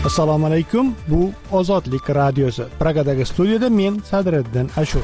Assalomu alaykum. Bu Ozodlik radiosi. Pragadagi studiyada men Sadriddin Ashur.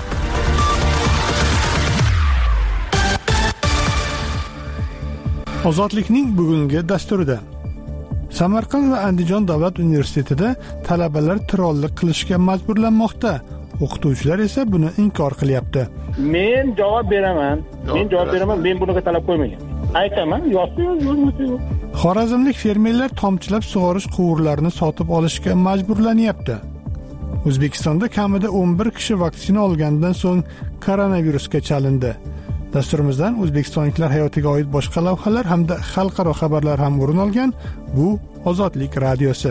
Ozodlikning bugungi dasturida Samarqand va Andijon davlat universitetida talabalar tirollik qilishga majburlanmoqda. O'qituvchilar esa buni inkor qilyapti. Men javob beraman. Men bunaqa talab qo'ymagan. Aytaman, yo'q. Xorazmlik fermerlar tomchilab sug'orish quvurlarini sotib olishga majburlanyapti. O'zbekistonda kamida 11 kishi vaksina olgandan so'ng koronavirusga chalindi. Dasturimizdan o'zbekistonliklar hayotiga oid boshqa lavhalar hamda xalqaro xabarlar ham o'rin olgan. Bu Ozodlik radiosi.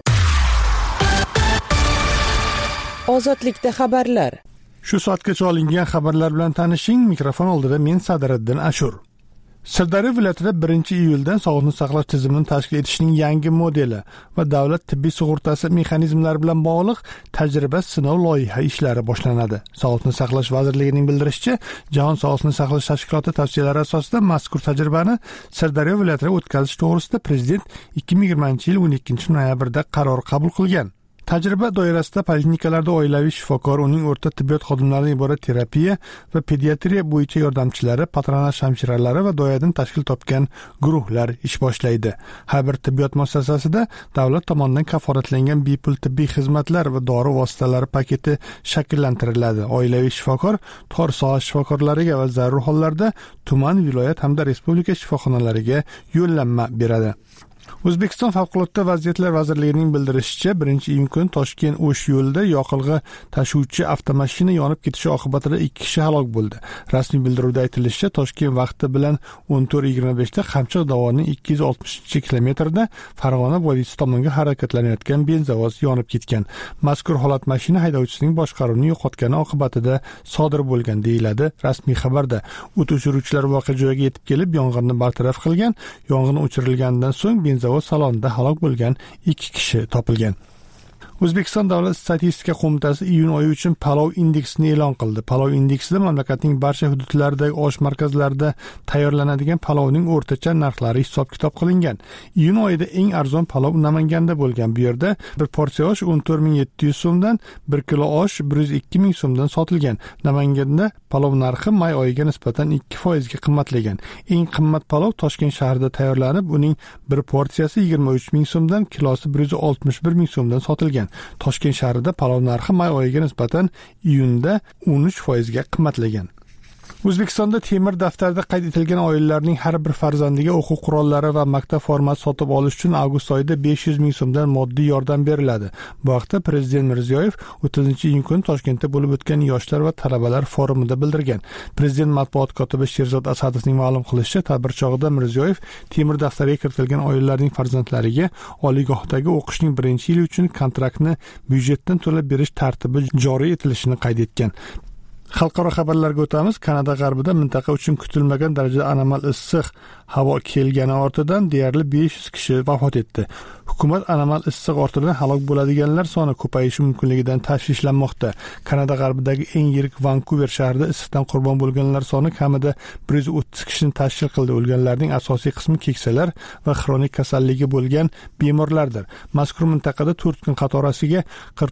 Ozodlikda xabarlar. Shu soatgacha olingan xabarlar bilan tanishing. Mikrofon oldida men Sadriddin Ashur. Sirdaryo viloyatida 1-iyuldan sog'liqni saqlash tizimini tashkil etishning yangi modeli va davlat tibbiy sug'urtasi mexanizmlari bilan bog'liq tajriba sinov loyiha ishlari boshlanadi. Sog'liqni saqlash vazirligining bildirishicha, Jahon sog'liqni saqlash tashkiloti tavsiyalari asosida mazkur tajribani Sirdaryo viloyatida o'tkazish to'g'risida prezident 2020-yil 12-noyabrda qaror qabul qilgan. Tajriba doirasida poliklinikalarda oilaviy shifokor, uning o'rta tibbiyot xodimlaridan iborat terapiya va pediatriya bo'yicha yordamchilari, patronaj hamshiralari va doyadan tashkil topgan guruhlar ish boshlaydi. Har bir tibbiyot muassasasida davlat tomonidan kafolatlangan bepul tibbiy xizmatlar va dori vositalari paketi shakllantiriladi. Oilaviy shifokor tor soha shifokorlariga va zarur hollarda tuman, viloyat hamda respublika shifoxonalariga yo'llanma beradi. O'zbekiston Favqulodda vaziyatlar vazirligining bildirishicha, 1-iyun kuni Toshkent-O'sh yo'lida yoqilg'i tashuvchi avtomashina yonib ketishi oqibatida 2 kishi halok bo'ldi. Rasmiy bildiruvda aytilishicha, Toshkent vaqti bilan 14:25 da Qamchiq dovonining 260-kilometrda Farg'ona vodiysi tomonga harakatlanayotgan benzovoz yonib ketgan. Mazkur holat mashina haydovchisining boshqaruvni yo'qotgani oqibatida sodir bo'lgan deyiladi rasmiy xabarda. O't o'chiruvchilar voqea joyiga yetib kelib, yong'inni bartaraf qilgan. Yong'in o'chirilgandan so'ng benzovoz salonida halok bo'lgan 2 kishi topilgan. O'zbekiston Davlat statistika qo'mitasi iyun oyi uchun palov indeksini e'lon qildi. Palov indeksida mamlakatning barcha hududlaridagi osh markazlarida tayyorlanadigan palovning o'rtacha narxlari hisob-kitob qilingan. Iyun oyida eng arzon palov Namanganda bo'lgan. Bu yerda bir porsiya osh 14.700 so'mdan, 1 kilo osh 102.000 so'mdan sotilgan. Namanganda palov narxi may oyiga nisbatan 2% ga qimmatlagan. Eng qimmat palov Toshkent shahrida tayyorlanib, uning bir porsiyasi 23.000 so'mdan, kilosi 161.000 so'mdan sotilgan. Toshkent shahrida palov narxi may oyiga nisbatan iyunda 13% ga qimmatlagan. O'zbekistonda temir daftarda qayd etilgan oilalarning har bir farzandiga o'quv qurollari va maktab formasi sotib olish uchun avgust oyida 500.000 so'mdan moddiy yordam beriladi. Bu haqda Prezident Mirziyoyev 30-iyun kuni Toshkentda bo'lib o'tgan yoshlar va talabalar forumida bildirgan. Prezident matbuot kotibi Sherzod Asadovning ma'lum qilishicha, tadbir chog'ida Mirziyoyev temir daftarga kiritilgan oilalarning farzandlariga oliygohdagi o'qishning 1-yili uchun kontraktni byudjetdan to'lab berish tartibi joriy etilishini qayd etgan. Xalqaro xabarlarga o'tamiz. Kanada g'arbida mintaqa uchun kutilmagan darajada anomal issiq havo kelgani ortidan deyarli 500 kishi vafot etdi. Hukumat anomal issiq ortidan halok bo'ladiganlar soni ko'payishi mumkinligidan tashvishlanmoqda. Kanada g'arbidagi eng yirik Vankuver shahrida issiqdan qurbon bo'lganlar soni kamida 130 kishini tashkil qildi. O'lganlarning asosiy qismi keksalar va xronik kasalligi bo'lgan bemorlardir. Mazkur mintaqada 4 kun qatorasiga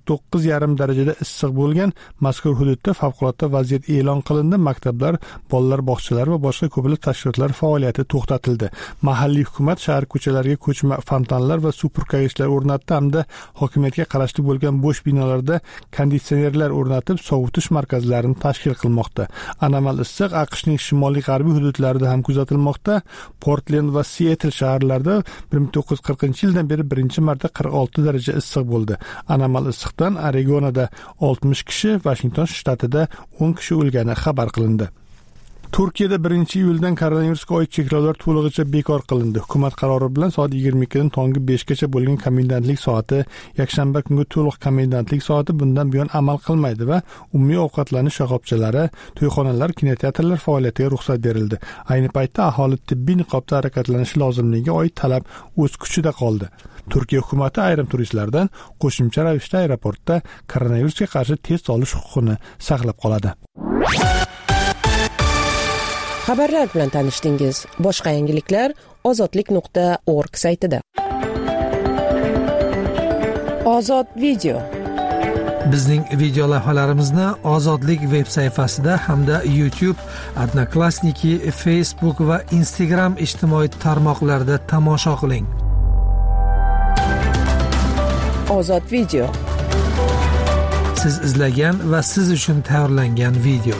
49,5 darajada issiq bo'lgan. Mazkur hududda favqulodda vaziyat e'lon qilindi. Maktablar, bolalar bog'chalari va boshqa ko'plab tashkilotlar faoliyati to'xtatildi. Mahalliy hukumat shahar ko'chalariga ko'chma fontanlar va superkagichlar o'rnatdi hamda hokimiyatga qarashli bo'lgan bo'sh binolarda konditsionerlar o'rnatib sovutish markazlarini tashkil qilmoqda. Anomal issiq AQShning shimoliy-g'arbiy hududlarida ham kuzatilmoqda. Portland va Seattle shaharlarida 1940-yildan beri birinchi marta 46 daraja issiq bo'ldi. Anomal issiqdan Oregonda 60 kishi, Washington shtatida 10 kishi o'lgani xabar qilindi. Turkiyada 1-iyuldan koronavirusga oid cheklovlar to'lig'icha bekor qilindi. Hukumat qarori bilan soat 22 dan tongi 5 gacha bo'lgan komendantlik soati, yakshanba kungi to'liq komendantlik soati bundan buyon amal qilmaydi va umumiy ovqatlanish shoxobchalari, to'yxonalar, kinoteatrlar faoliyatiga ruxsat berildi. Ayni paytda aholi tibbiy niqobda harakatlanishi lozimligiga oid talab o'z kuchida qoldi. Turkiya hukumati ayrim turistlardan qo'shimcha ravishda aeroportda koronavirusga qarshi test olish huquqini saqlab qoladi. Xabarlar bilan tanishdingiz. Boshqa yangiliklar ozodlik.org saytida. Ozod video. Bizning video lavhalarimizni Ozodlik veb sayfasida hamda YouTube, Odnoklassniki, Facebook va Instagram ijtimoiy tarmoqlarida tomosha qiling. Ozod video. Siz izlagan va siz uchun tayyorlangan video.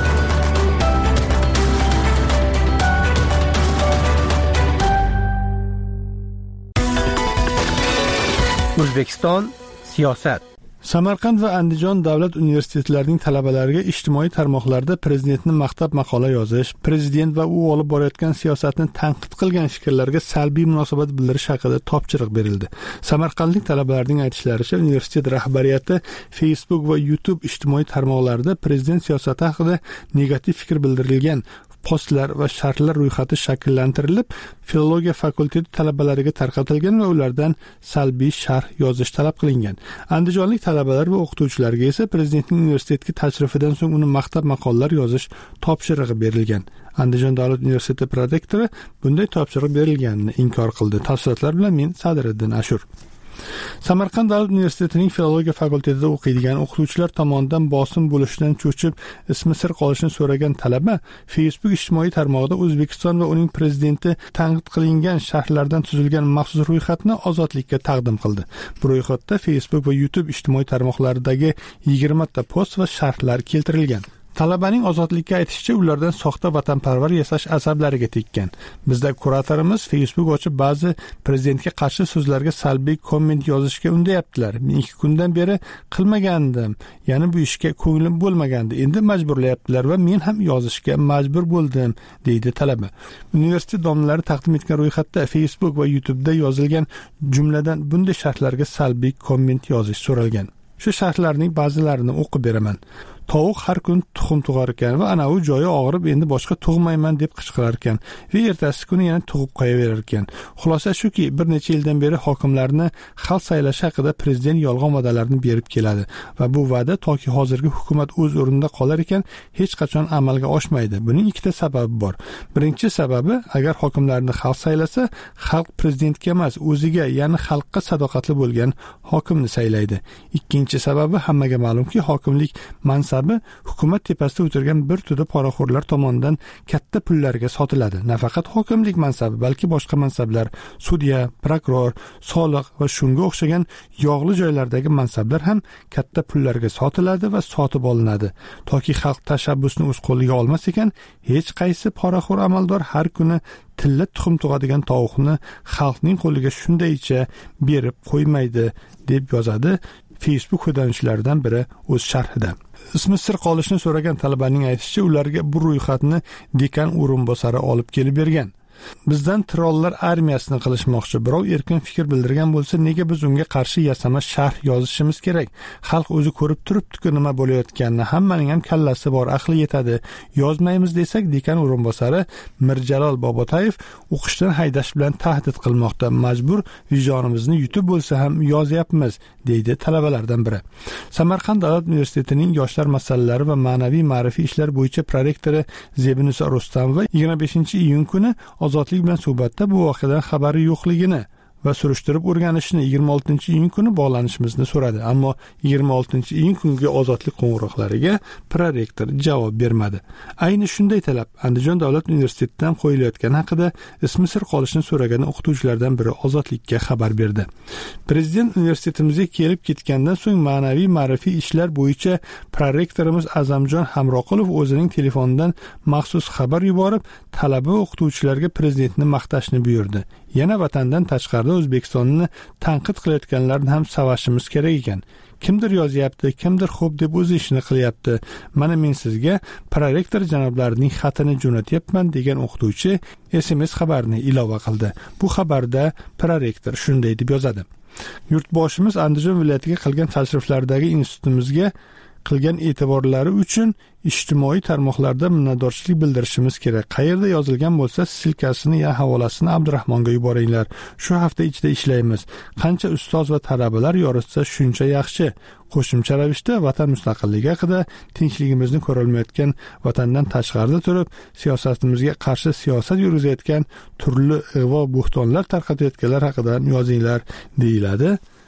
O'zbekiston siyosat. Samarqand va Andijon davlat universitetlarining talabalariga ijtimoiy tarmoqlarda prezidentni maqtab maqola yozish, prezident va u olib borayotgan siyosatni tanqid qilgan fikrlarga salbiy munosabat bildirish haqida topshiriq berildi. Samarqandlik talabalarning aytishlaricha, universitet rahbariyati Facebook va YouTube ijtimoiy tarmoqlarida prezident siyosati haqida negativ fikr bildirilgan postlar va sharhlar ro'yxati shakllantirilib, filologiya fakulteti talabalariga tarqatilgan va ulardan salbiy sharh yozish talab qilingan. Andijonlik talabalar va o'qituvchilarga esa prezidentning universitetga tashrifidan so'ng uni maqtab maqolalar yozish topshirig'i berilgan. Andijon davlat universiteti prorektori bunday topshiriq berilganini inkor qildi. Tafsilotlar bilan men Sadiriddin Ashur. Samarqand davlat universitetining filologiya fakultetida o'qiydigan o'qituvchilar tomonidan bosim bo'lishidan cho'chib, ismi sir qolishini so'ragan talaba Facebook ijtimoiy tarmog'ida O'zbekiston va uning prezidenti tanqid qilingan sharhlardan tuzilgan maxsus ro'yxatni Ozodlikka taqdim qildi. Bu ro'yxatda Facebook va YouTube ijtimoiy tarmoqlaridagi 20 ta post va sharhlar keltirilgan. Talabaning Ozodlikka aytishicha, ulardan soxta vatanparvar yasash asablariga tekkan. Bizda kuratorimiz Facebook ochib ba'zi prezidentga qarshi so'zlarga salbiy komment yozishga undayaptilar. Men 2 kundan beri qilmagandim. Ya'ni bu ishga ko'nglim bo'lmagandi. Endi majburlayaptilar va men ham yozishga majbur bo'ldim, deydi talaba. Universitet domlari taqdim etgan ro'yxatda Facebook va YouTube'da yozilgan jumladan bunday sharhlarga salbiy komment yozish so'ralgan. Shu sharhlarning ba'zilarini o'qib beraman. Tovuq har kun tuxum tug'ar ekan va ana u joyi og'rib endi boshqa tug'mayman deb qichqirar ekan va ertasi kuni yana tug'ib qo'yaverar ekan. Xulosa shuki, bir necha yildan beri hokimlarni xalq saylashi haqida prezident yolg'on va'dalarni berib keladi va bu va'da toki hozirgi hukumat o'z o'rnida qolar ekan hech qachon amalga oshmaydi. Buning 2 ta sababi bor. Birinchi sababi, agar hokimlarni xalq saylasa, xalq prezidentga emas, o'ziga, ya'ni xalqqa sadoqatli bo'lgan hokimni saylaydi. Ikkinchi sababi, hammaga ma'lumki, hokimlik mansabi hukumat tepasida o'tirgan bir to'da poraxo'rlar tomonidan katta pullarga sotiladi. Nafaqat hokimlik mansabi, balki boshqa mansablar, sudya, prokuror, soliq va shunga o'xshagan yog'li joylardagi mansablar ham katta pullarga sotiladi va sotib olinadi. Toki xalq tashabbusni o'z qo'liga olmas ekan, hech qaysi poraxo'r amaldor har kuni tilla tuxum tug'adigan tovuqni xalqning qo'liga shundaycha berib qo'ymaydi, deb yozadi Facebook foydalanuvchilaridan biri o'z sharhida. Ismi sir qolishni so'ragan talabaning aytishicha, ularga bu ro'yxatni dekan o'rinbosari olib kelib bergan. Bizdan trollar armiyasini qilishmoqchi. Birov erkin fikr bildirgan bo'lsa, nega biz unga qarshi yasama sharh yozishimiz kerak? Xalq o'zi ko'rib turibdi-ku nima bo'layotganini. Hammaning ham kallasi bor, aqli yetadi. Yozmaymiz desak, dekan o'rinbosari Mirjalol Bobotayev o'qishdan haydash bilan tahdid qilmoqda. Majbur vijdonimizni yutib bo'lsa ham yozyapmiz, deydi talabalardan biri. Samarqand davlat universitetining yoshlar masalalari va ma'naviy ma'rifiy ishlar bo'yicha prorektori Zebinisa Rustamova 25-iyun kuni Ozodlik bilan suhbatda bu voqeadan xabari yo'qligini va surishtirib o'rganishni 26-iyun kuni bog'lanishimizni so'radi. Ammo 26-iyun kungi Ozodlik qo'ng'iroqlariga prorektor javob bermadi. Ayni shunday talab Andijon davlat universitetidan qo'yilayotgani haqida ismi sir qolishni so'ragan o'qituvchilardan biri Ozodlikka xabar berdi. Prezident universitetimizga kelib ketgandan so'ng ma'naviy ma'rifiy ishlar bo'yicha prorektorimiz Azamjon Hamroqulov o'zining telefonidan maxsus xabar yuborib, talaba o'qituvchilarga prezidentni maqtashni buyurdi. Yana vatandan tashqarida O'zbekistonni tanqid qilayotganlarni ham savashimiz kerak ekan. Kimdir yozyapti, kimdir xo'p deb o'z ishini qilyapti. Mana men sizga prorektor janoblarining xatini jo'natyapman, degan o'qituvchi SMS xabarini ilova qildi. Bu xabarda prorektor shunday deb yozadi: Yurtboshimiz Andijon viloyatiga qilgan tashriflardagi institutimizga qilgan e'tiborlari uchun ijtimoiy tarmoqlarda minnatdorchilik bildirishimiz kerak. Qayerda yozilgan bo'lsa, silkasini ya havolasini Abdurahmonga yuboringlar. Shu hafta ichida ishlaymiz. Qancha ustoz va talabalar yoritsa shuncha yaxshi. Qo'shimcha ravishda vatan mustaqilligi haqida, tinchligimizni ko'rolmayotgan vatandan tashqarida turib, siyosatimizga qarshi siyosat yurgizayotgan turli ig'vo bo'xtonlar tarqatayotganlar haqida yozinglar, deyiladi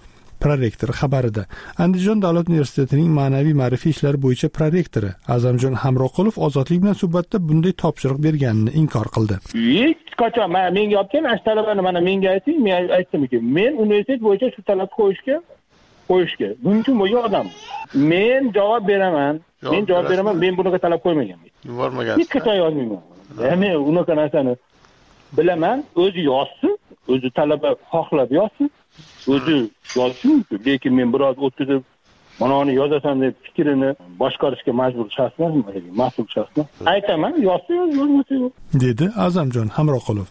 prorektori xabarida. Andijon davlat universitetining ma'naviy ma'rifiy ishlar bo'yicha prorektori A'zamjon Hamroqulov Ozodlik bilan suhbatda bunday topshiriq berganini inkor qildi. Hech qachon menga olgan ash talabani mana menga ayting, men aytdimki, men universitet bo'yicha shu talabni qo'yishga mumkin bo'lgan odam. Men javob beraman. Men bunaqa talab qo'ymaganman. Yubormagan. Hech qachon yozmayman. Men unaqa narsani bilaman, o'zi yozsin, o'zi talaba xohlab yozsin, o'zi yozsin, lekin men biroz o'tkazib mana uni yozasan deb fikrini boshqarishga majbur shaxs emasman, mas'ul shaxsman. Aytaman, yozsa yozmasa yo'q, dedi A'zamjon Hamroqulov.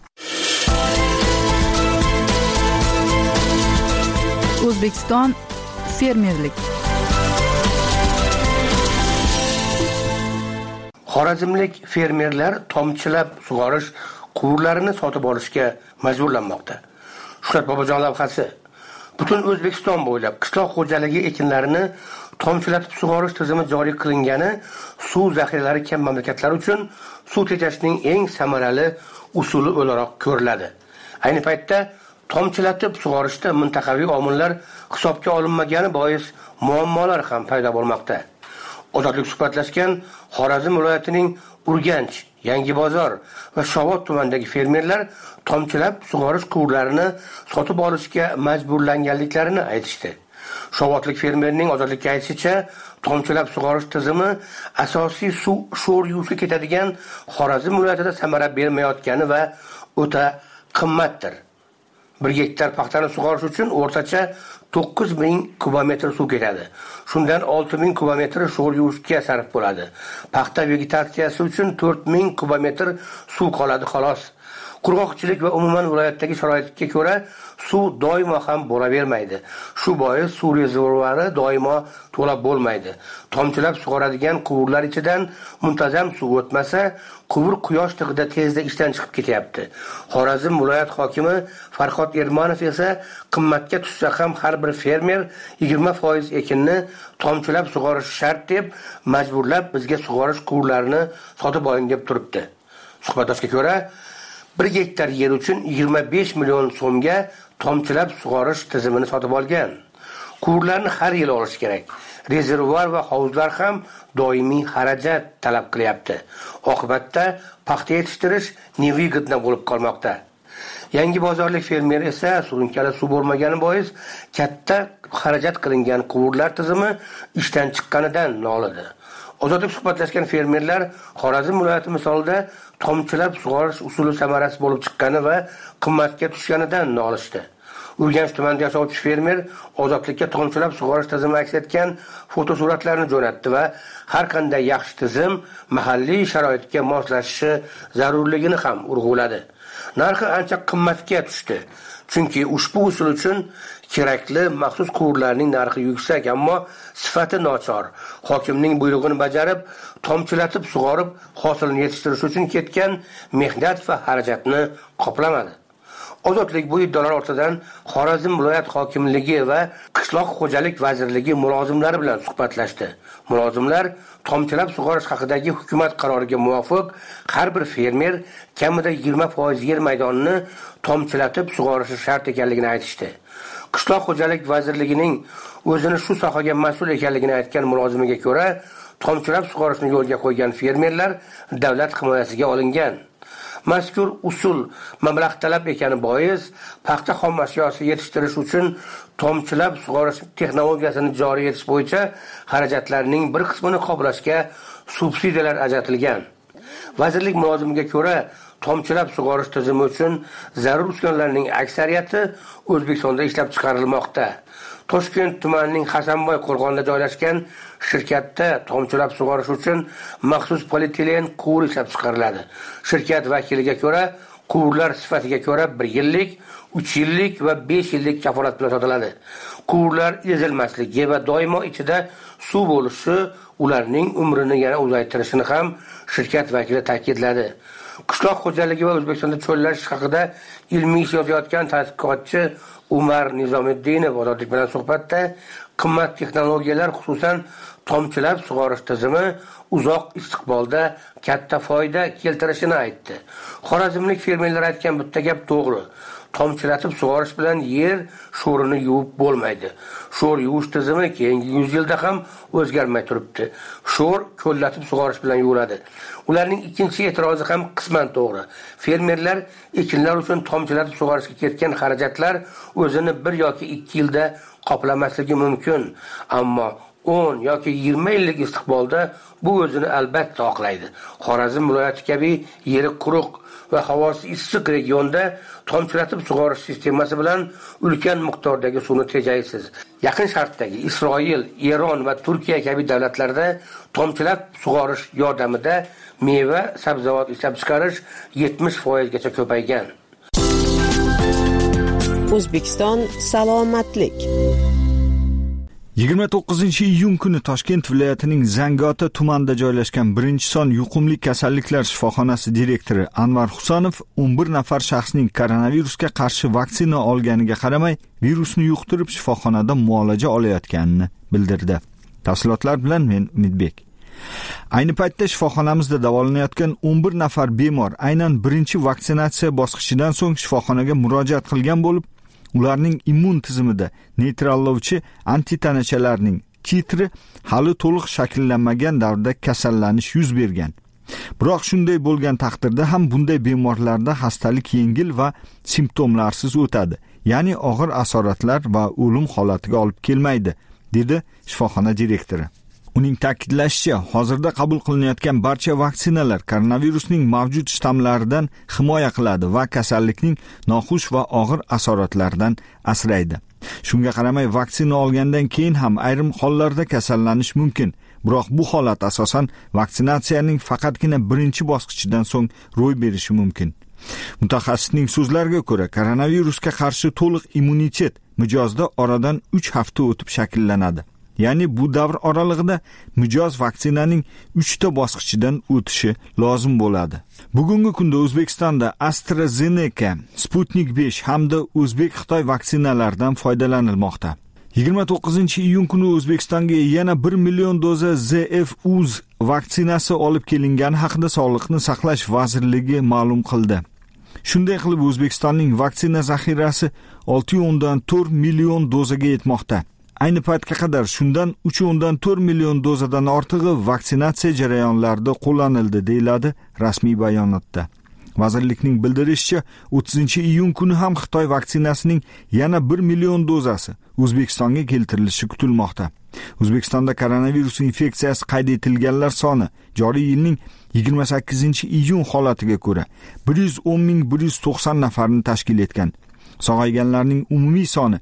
O'zbekiston fermerlik. Xorazmlik fermerlar tomchilab sug'orish quvurlarini sotib olishga majburlanmoqda. Shuhrat Bobojon lavhasi butun O'zbekiston bo'ylab qishloq xo'jaligi ekinlarini tomchilatib sug'orish tizimi joriy qilingani suv zaxiralari kam mamlakatlar uchun suv tejashning eng samarali usuli o'laroq ko'riladi. Ayni paytda tomchilatib sug'orishda mintaqaviy omillar hisobga olinmagani bois muammolar ham paydo bo'lmoqda. Ozodlik suhbatlashgan Xorazm viloyatining Urganch, Yangibozor va Shovot tumanidagi fermerlar tomchilab sug'orish quvurlarini sotib olishga majburlanganliklarini aytishdi. Shovotlik fermerning Ozodlikka aytishicha, tomchilab sug'orish tizimi asosiy suv sho'r yuvishga ketadigan Xorazm viloyatida samara bermayotgani va o'ta qimmatdir. 1 gektar paxtani sug'orish uchun o'rtacha 9000 kubometr suv ketadi. Shundan 6000 kubometr sho'r yuvishga sarf bo'ladi. Paxta vegetatsiyasi uchun 4000 kubometr suv qoladi xolos. Qurg'oqchilik va umuman viloyatdagi sharoitga ko'ra suv doimo ham bo'lavermaydi. Shu bois suv rezervuari doimo to'lab bo'lmaydi. Tomchilab sug'oradigan quvurlar ichidan muntazam suv o'tmasa, quvur quyosh tig'ida tezda ishdan chiqib ketyapti. Xorazm viloyat hokimi Farhod Ermonov esa qimmatga tushsa ham har bir fermer 20% ekinni tomchilab sug'orish shart deb majburlab bizga sug'orish quvurlarini sotib oling deb turibdi. Suhbatdoshga ko'ra 1 gektar yer uchun 25 million so'mga tomchilab sug'orish tizimini sotib olgan. Quvurlarni har yil olish kerak. Rezervuar va hovuzlar ham doimiy xarajat talab qilyapti. Oqibatda paxta yetishtirish nevyigidna bo'lib qolmoqda. Yangibozorlik fermer esa surunkali suv bo'lmagani bois katta xarajat qilingan quvurlar tizimi ishdan chiqqanidan nolidi. Ozodlik suhbatlashgan fermerlar Xorazm viloyati misolida tomchilab sug'orish usuli samarasi bo'lib chiqqani va qimmatga tushganidan nolishdi. Urganch tumanida yashovchi fermer Ozodlikka tomchilab sug'orish tizimi aks etgan fotosuratlarni jo'natdi va har qanday yaxshi tizim mahalliy sharoitga moslashishi zarurligini ham urg'uladi. Narxi ancha qimmatga tushdi. Chunki ushbu usul uchun kerakli maxsus quvurlarning narxi yuksak, ammo sifati nochor. Hokimning buyrug'ini bajarib, tomchilatib sug'orib, hosilni yetishtirish uchun ketgan mehnat va xarajatni qoplamadi. Ozodlik bu iddaolar ortidan Xorazm viloyat hokimligi va qishloq xo'jalik vazirligi mulozimlari bilan suhbatlashdi. Mulozimlar tomchilab sug'orish haqidagi hukumat qaroriga muvofiq har bir fermer kamida 20% yer maydonini tomchilatib sug'orishi shart ekanligini aytishdi. Qishloq xo'jalik vazirligining o'zini shu sohaga mas'ul ekanligini aytgan mulozimiga ko'ra, tomchilab sug'orishni yo'lga qo'ygan fermerlar davlat himoyasiga olingan. Mazkur usul mablag' talab ekani bois paxta xom ashyosi yetishtirish uchun tomchilab sug'orish texnologiyasini joriy etish bo'yicha xarajatlarning bir qismini qoplashga subsidiyalar ajratilgan. Vazirlik mulozimiga ko'ra, tomchilab sug'orish tizimi uchun zarur uskunalarning aksariyati O'zbekistonda ishlab chiqarilmoqda. Toshkent tumanining Hasanboy qo'rg'onida joylashgan shirkatda tomchilab sug'orish uchun maxsus polietilen quvur ishlab chiqariladi. Shirkat vakiliga ko'ra, quvurlar sifatiga ko'ra 1 yillik, 3 yillik va 5 yillik kafolat bilan sotiladi. Quvurlar ezilmasligi va doimo ichida suv bo'lishi ularning umrini yana uzaytirishini ham shirkat vakili ta'kidladi. Qishloq xo'jaligi va O'zbekistonda cho'llash haqida ilmiy ish yozayotgan tadqiqotchi Umar Nizomiddinov Ozodlik bilan suhbatda qimmat texnologiyalar, xususan tomchilab sug'orish tizimi uzoq istiqbolda katta foyda keltirishini aytdi. Xorazmlik fermerlar aytgan bitta gap to'g'ri. Tomchilatib sug'orish bilan yer sho'rini yuvib bo'lmaydi. Sho'r yuvish tizimi keyingi 100 yilda ham o'zgarmay turibdi. Sho'r ko'llatib sug'orish bilan yuviladi. Ularning ikkinchi e'tirozi ham qisman to'g'ri. Fermerlar ekinlar uchun tomchilatib sug'orishga ketgan xarajatlar o'zini 1 yoki 2 yilda qoplamasligi mumkin, ammo 10 yoki 20 yillik istiqbolda bu o'zini albatta oqlaydi. Xorazm viloyati kabi yeri quruq va havosi issiq regionda tomchilatib sug'orish sistemasi bilan ulkan miqdordagi suvni tejaysiz. Yaqin Sharqdagi Isroil, Eron va Turkiya kabi davlatlarda tomchilab sug'orish yordamida meva, sabzavot ishlab chiqarish 70% gacha ko'paygan. O'zbekiston salomatlik. 29-iyun kuni Toshkent viloyatining Zangiota tumanida joylashgan 1-son yuqumli kasalliklar shifoxonasi direktori Anvar Husanov 11 nafar shaxsning koronavirusga qarshi vaksina olganiga qaramay, virusni yuqtirib shifoxonada muolaja olayotganini bildirdi. Tafsilotlar bilan men Umidbek. Ayni paytda shifoxonamizda davolanayotgan 11 nafar bemor aynan 1-vaksinatsiya bosqichidan so'ng shifoxonaga murojaat qilgan bo'lib, ularning immun tizimida neytrallovchi antitanachalarning titri hali to'liq shakllanmagan davrda kasallanish yuz bergan. Biroq shunday bo'lgan taqdirda ham bunday bemorlarda xastalik yengil va simptomlarsiz o'tadi, ya'ni og'ir asoratlar va o'lim holatiga olib kelmaydi, dedi shifoxona direktori. Uning ta'kidlashicha, hozirda qabul qilinayotgan barcha vaksinalar koronavirusning mavjud shtammlaridan himoya qiladi va kasallikning noxush va og'ir asoratlaridan asraydi. Shunga qaramay, vaksina olgandan keyin ham ayrim hollarda kasallanish mumkin. Biroq bu holat asosan vaksinatsiyaning faqatgina 1-bosqichidan so'ng ro'y berishi mumkin. Mutaxassisning so'zlariga ko'ra, koronavirusga qarshi to'liq immunitet mijozda oradan 3 hafta o'tib shakllanadi. Ya'ni bu davr oralig'ida mijoz vaksinaning 3 bosqichidan o'tishi lozim bo'ladi. Bugungi kunda O'zbekistonda AstraZeneca, Sputnik 5 hamda O'zbek-Xitoy vaksinalaridan foydalanilmoqda. 29-iyun kuni O'zbekistonga yana 1 million doza ZF-Uz vaksinasi olib kelingani haqida Sog'liqni saqlash vazirligi ma'lum qildi. Shunday qilib, O'zbekistonning vaksina zaxirasi 6.4 million dozaga yetmoqda. Ayni paytga qadar shundan 3.4 million dozadan ortig'i vaksinatsiya jarayonlarida qo'llanildi, deyiladi rasmiy bayonotda. Vazirlikning bildirishicha, 30-iyun kuni ham Xitoy vaksinasining yana 1 million dozasi O'zbekistonga keltirilishi kutilmoqda. O'zbekistonda koronavirus infeksiyasi qayd etilganlar soni joriy yilning 28-iyun holatiga ko'ra 110.190 nafarni tashkil etgan. Sog'ayganlarning umumiy soni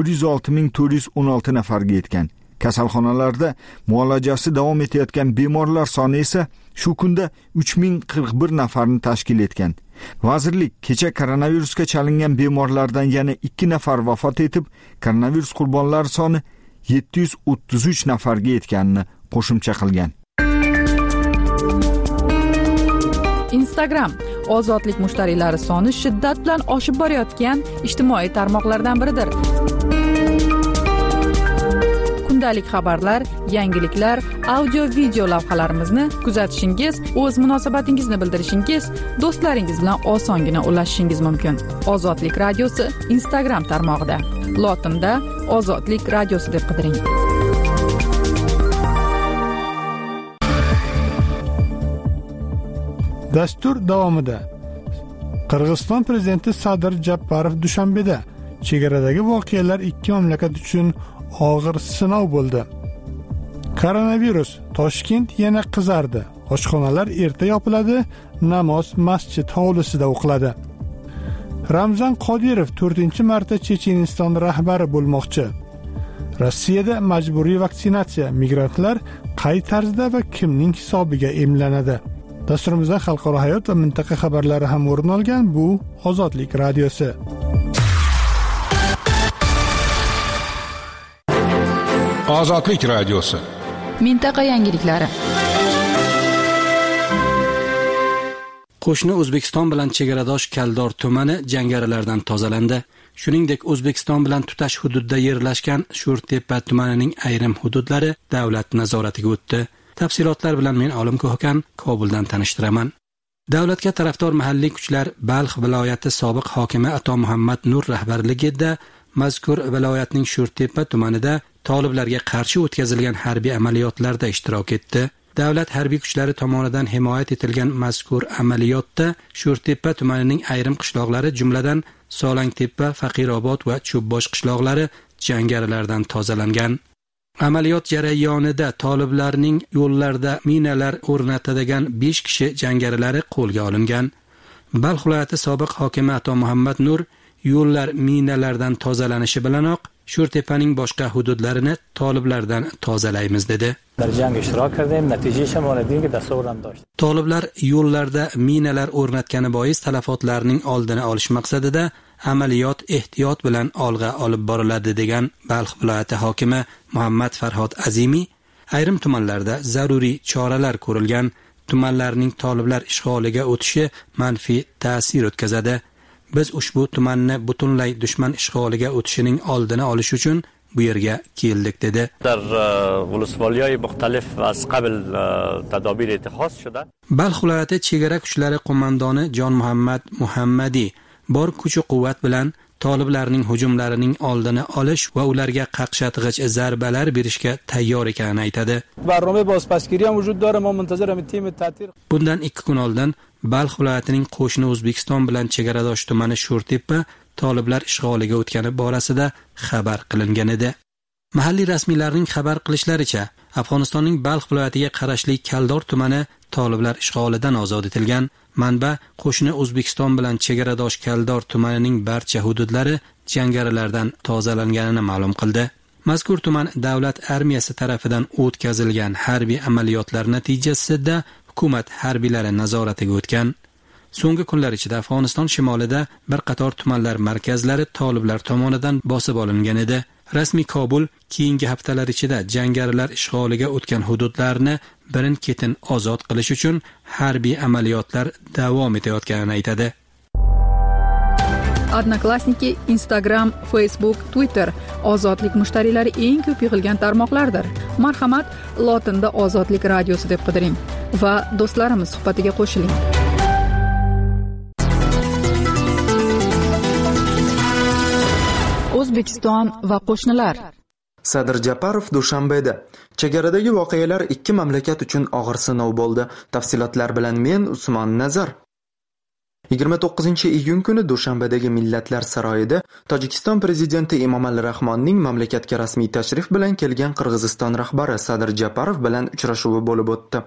106.416 nafarga yetgan. Kasalxonalarda muolajasi davom etayotgan bemorlar soni esa shu kunda 3041 nafarni tashkil etgan. Vazirlik kecha koronavirusga chalingan bemorlardan yana 2 nafar vafot etib, koronavirus qurbonlari soni 733 nafarga yetganini qo'shimcha qilgan. Instagram ozodlik mushtariylari soni shiddat bilan oshib borayotgan ijtimoiy tarmoqlardan biridir. Kundalik xabarlar, yangiliklar, audio-video lavhalarimizni kuzatishingiz, o'z munosabatingizni bildirishingiz, do'stlaringiz bilan osongina ulashishingiz mumkin. Ozodlik radiosi Instagram tarmog'ida. Lotinda Ozodlik radiosi deb qidiring. Dastur davomida Qirg'iziston prezidenti Sadir Japarov Dushanbeda chegaradagi voqealar ikki mamlakat uchun og'ir sinov bo'ldi. Koronavirus, Toshkent yana qizardi. Oshxonalar erta yopiladi, namoz masjid hovlisida o'qiladi. Ramzan Qodirov 4-marta Checheniston rahbari bo'lmoqchi. Rossiyada majburiy vaksinatsiya, migrantlar qay tarzda va kimning hisobiga emlanadi? Dasturimizda xalqaro hayot va mintaqa xabarlari ham o'rin olgan. Bu Ozodlik radiosi. Ozodlik radiosi. Mintaqa yangiliklari. Qo'shni O'zbekiston bilan chegaradosh Kaldor tumani jangarilardan tozalandi. Shuningdek, O'zbekiston bilan tutash hududda yerlashgan Sho'rtepa tumanining ayrim hududlari davlat nazoratiga o'tdi. Tafsilotlar bilan men Olim Ko'hkan Kobuldan tanishtiraman. Davlatga tarafdor mahalliy kuchlar Balx viloyati sobiq hokimi Ato Muhammad Nur rahbarligida mazkur viloyatning Sho'rtepa tumanida toliblarga qarshi o'tkazilgan harbiy amaliyotlarda ishtirok etdi. Davlat harbiy kuchlari tomonidan himoyat etilgan mazkur amaliyotda Sho'rtepa tumanining ayrim qishloqlari, jumladan Solangtepa, Faqirobod va Cho'bbosh qishloqlari jangarilardan tozalangan. Amaliyot jarayonida toliblarning yo'llarda minalar o'rnatadigan 5 kishi jangarilari qo'lga olingan. Balx viloyati sobiq hokimi Ato Muhammad Nur yo'llar minalardan tozalanishi bilanoq Sho'rtepaning boshqa hududlarini toliblardan tozalaymiz dedi. Toliblar yo'llarda minalar o'rnatgani bois talafotlarning oldini olish maqsadida amaliyot ehtiyot bilan olg'a olib boriladi degan Balx viloyati hokimi Muhammad Farhod Azimi, ayrim tumanlarda zaruriy choralar ko'rilgan, tumanlarning toliblar ishg'oliga o'tishi manfiy ta'sir o'tkazadi. Biz ushbu tumanni butunlay dushman ishg'oliga o'tishining oldini olish uchun bu yerga keldik dedi. Balx viloyati chegara kuchlari qo'mondoni Jon Muhammad Muhammadi bor kuch-quvvat bilan toliblarning hujumlarining oldini olish va ularga qaqshatg'ich zarbalar berishga tayyor ekanini aytadi. Bundan 2 kun oldin Balx viloyatining qo'shni O'zbekiston bilan chegaradosh tumani Sho'rtepa toliblar ishg'oliga o'tgani borasida xabar qilingan edi. Mahalliy rasmiylarning xabar qilishlaricha, Afg'onistonning Balx viloyatiga qarashli Kaldor tumani toliblar ishg'olidan ozod etilgan. Manba qo'shni O'zbekiston bilan chegaradosh Kaldor tumanining barcha hududlari jangarilardan tozalanganini ma'lum qildi. Mazkur tuman davlat armiyasi tomonidan o'tkazilgan harbiy amaliyotlar natijasida hukumat harbiylari nazoratiga o'tgan. So'nggi kunlar ichida Afg'oniston shimolida bir qator tumanlar markazlari toliblar tomonidan bosib olingan edi. Rasmiy Kobul keyingi haftalar ichida jangarilar ishg'oliga o'tgan hududlarni birin-ketin ozod qilish uchun harbiy amaliyotlar davom etayotganini aytadi. Odnoklassniki, Instagram, Facebook, Twitter ozodlik mushtariylari eng ko'p yig'ilgan tarmoqlardir. Marhamat, lotinda Ozodlik radiosi deb qidiring va do'stlarimiz suhbatiga qo'shiling. O'zbekiston va qo'shnilar. Sadir Japarov Dushanbeda. Chegaradagi voqealar ikki mamlakat uchun og'ir sinov bo'ldi. Tafsilotlar bilan men Usmon Nazar. 29-iyun kuni Dushanbedagi Millatlar saroyida Tojikiston prezidenti Emomali Rahmonning mamlakatga rasmiy tashrif bilan kelgan Qirg'iziston rahbari Sadir Japarov bilan uchrashuvi bo'lib o'tdi.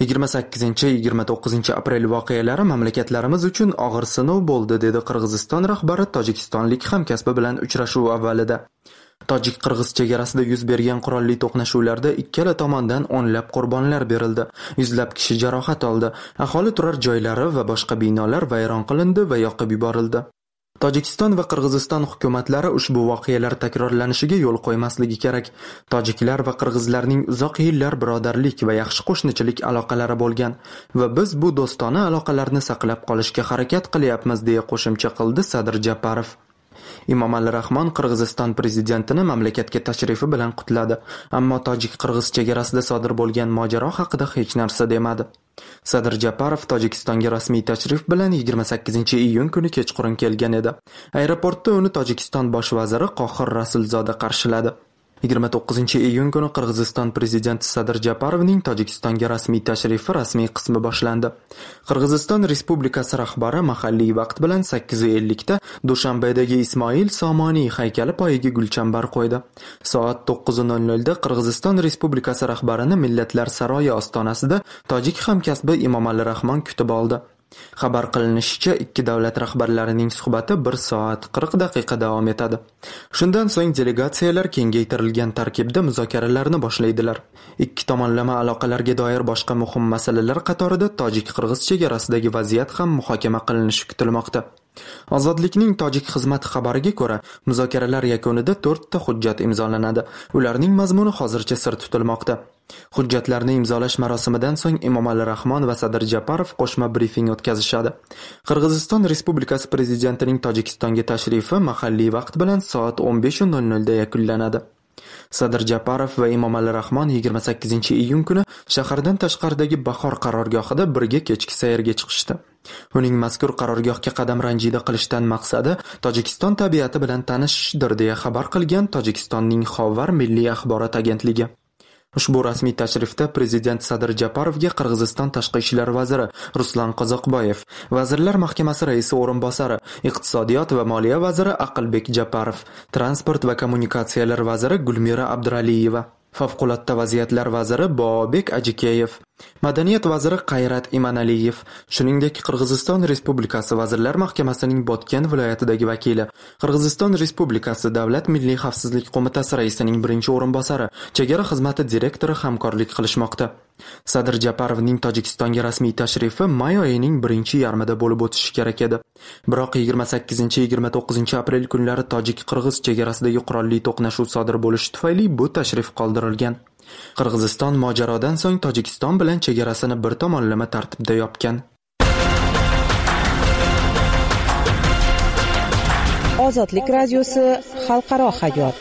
28-29 aprel voqealari mamlakatlarimiz uchun og'ir sinov bo'ldi, dedi Qirg'iziston rahbari tojikistonlik hamkasbi bilan uchrashuv avvalida. Tojik-qirg'iz chegarasida yuz bergan qurolli to'qnashuvlarda ikkala tomondan o'nlab qurbonlar berildi, yuzlab kishi jarohat oldi, aholi turar joylari va boshqa binolar vayron qilindi va yoqib yuborildi. Tojikiston va Qirg'iziston hukumatlari ushbu voqealar takrorlanishiga yo'l qo'ymasligi kerak. Tojiklar va qirg'izlarning uzoq yillar birodarlik va yaxshi qo'shnichilik aloqalari bo'lgan va biz bu do'stona aloqalarni saqlab qolishga harakat qilyapmiz, deya qo'shimcha qildi Sadir Japarov. Emomali Rahmon Qirg'iziston prezidentini mamlakatga tashrifi bilan qutladi, ammo tojik-qirg'iz chegarasida sodir bo'lgan mojaro haqida hech narsa demadi. Sadir Japarov Tojikistonga rasmiy tashrif bilan 28-iyun kuni kechqurun kelgan edi. Aeroportda uni Tojikiston bosh vaziri Qohir Rasulzoda qarshiladi. 29-iyun kuni Qirg'iziston prezidenti Sadir Japarovning Tojikistonga rasmiy tashrifi rasmiy qismi boshlandi. Qirg'iziston Respublikasi rahbari mahalliy vaqt bilan 8:50 da Dushanbedagi Ismoil Somoniy haykali poyiga gulchambar qo'ydi. Soat 9:00 da Qirg'iziston Respublikasi rahbarini Millatlar saroyi ostonasida tojik hamkasbi Emomali Rahmon kutib oldi. Xabar qilinishicha, ikki davlat rahbarlarining suhbati 1 soat 40 daqiqa davom etadi. Shundan so'ng delegatsiyalar kengaytirilgan tarkibda muzokaralarni boshlaydilar. Ikki tomonlama aloqalarga doir boshqa muhim masalalar qatorida tojik-qirg'iz chegarasidagi vaziyat ham muhokama qilinishi kutilmoqda. Ozodlikning tojik xizmati xabariga ko'ra, muzokaralar yakunida 4 ta hujjat imzolanadi. Ularning mazmuni hozircha sir tutilmoqda. Hujjatlarni imzolash marosimidan so'ng Emomali Rahmon va Sadir Japarov qo'shma brifing o'tkazishadi. Qirg'iziston Respublikasi prezidentining Tojikistonga tashrifi mahalliy vaqt bilan soat 15:00 da yakunlanadi. Sadir Japarov va Emomali Rahmon 28-iyun kuni shahardan tashqaridagi Bahor qarorgohida birga kechki sayrga chiqishdi. Uning mazkur qarorgohga qadam ranjida qilishdan maqsadi Tojikiston tabiati bilan tanishishdir deya xabar qilgan Tojikistonning Xovar milliy axborot agentligi. Ushbu rasmiy tashrifda prezident Sadir Japarovga Qirg'iziston tashqi ishlar vaziri Ruslan Qozoqboyev, Vazirlar Mahkamasi raisi o'rinbosari, Iqtisodiyot va moliya vaziri Aqlbek Japarov, Transport va kommunikatsiyalar vaziri Gulmira Abduraliyeva, Favqulodda vaziyatlar vaziri Bobek Ajikeyev, Madaniyat vaziri Qayrat Imanaliyev, shuningdek Qirg'iziston Respublikasi Vazirlar Mahkamasining Botken viloyatidagi vakili, Qirg'iziston Respublikasi Davlat milliy xavfsizlik qo'mitasi raisining birinchi o'rinbosari, chegara xizmati direktori hamkorlik qilishmoqda. Sadir Japarovning Tojikistonga rasmiy tashrifi may oyining birinchi yarmida bo'lib o'tishi kerak edi. Biroq 28-29 aprel kunlari tojik-qirg'iz chegarasidagi qurolli to'qnashuv sodir bo'lishi tufayli bu tashrif qoldirilgan. Qirg'iziston mojarodan so'ng Tojikiston bilan chegarasini bir tomonlama tartibda yopgan. Ozodlik radiosi xalqaro hayot.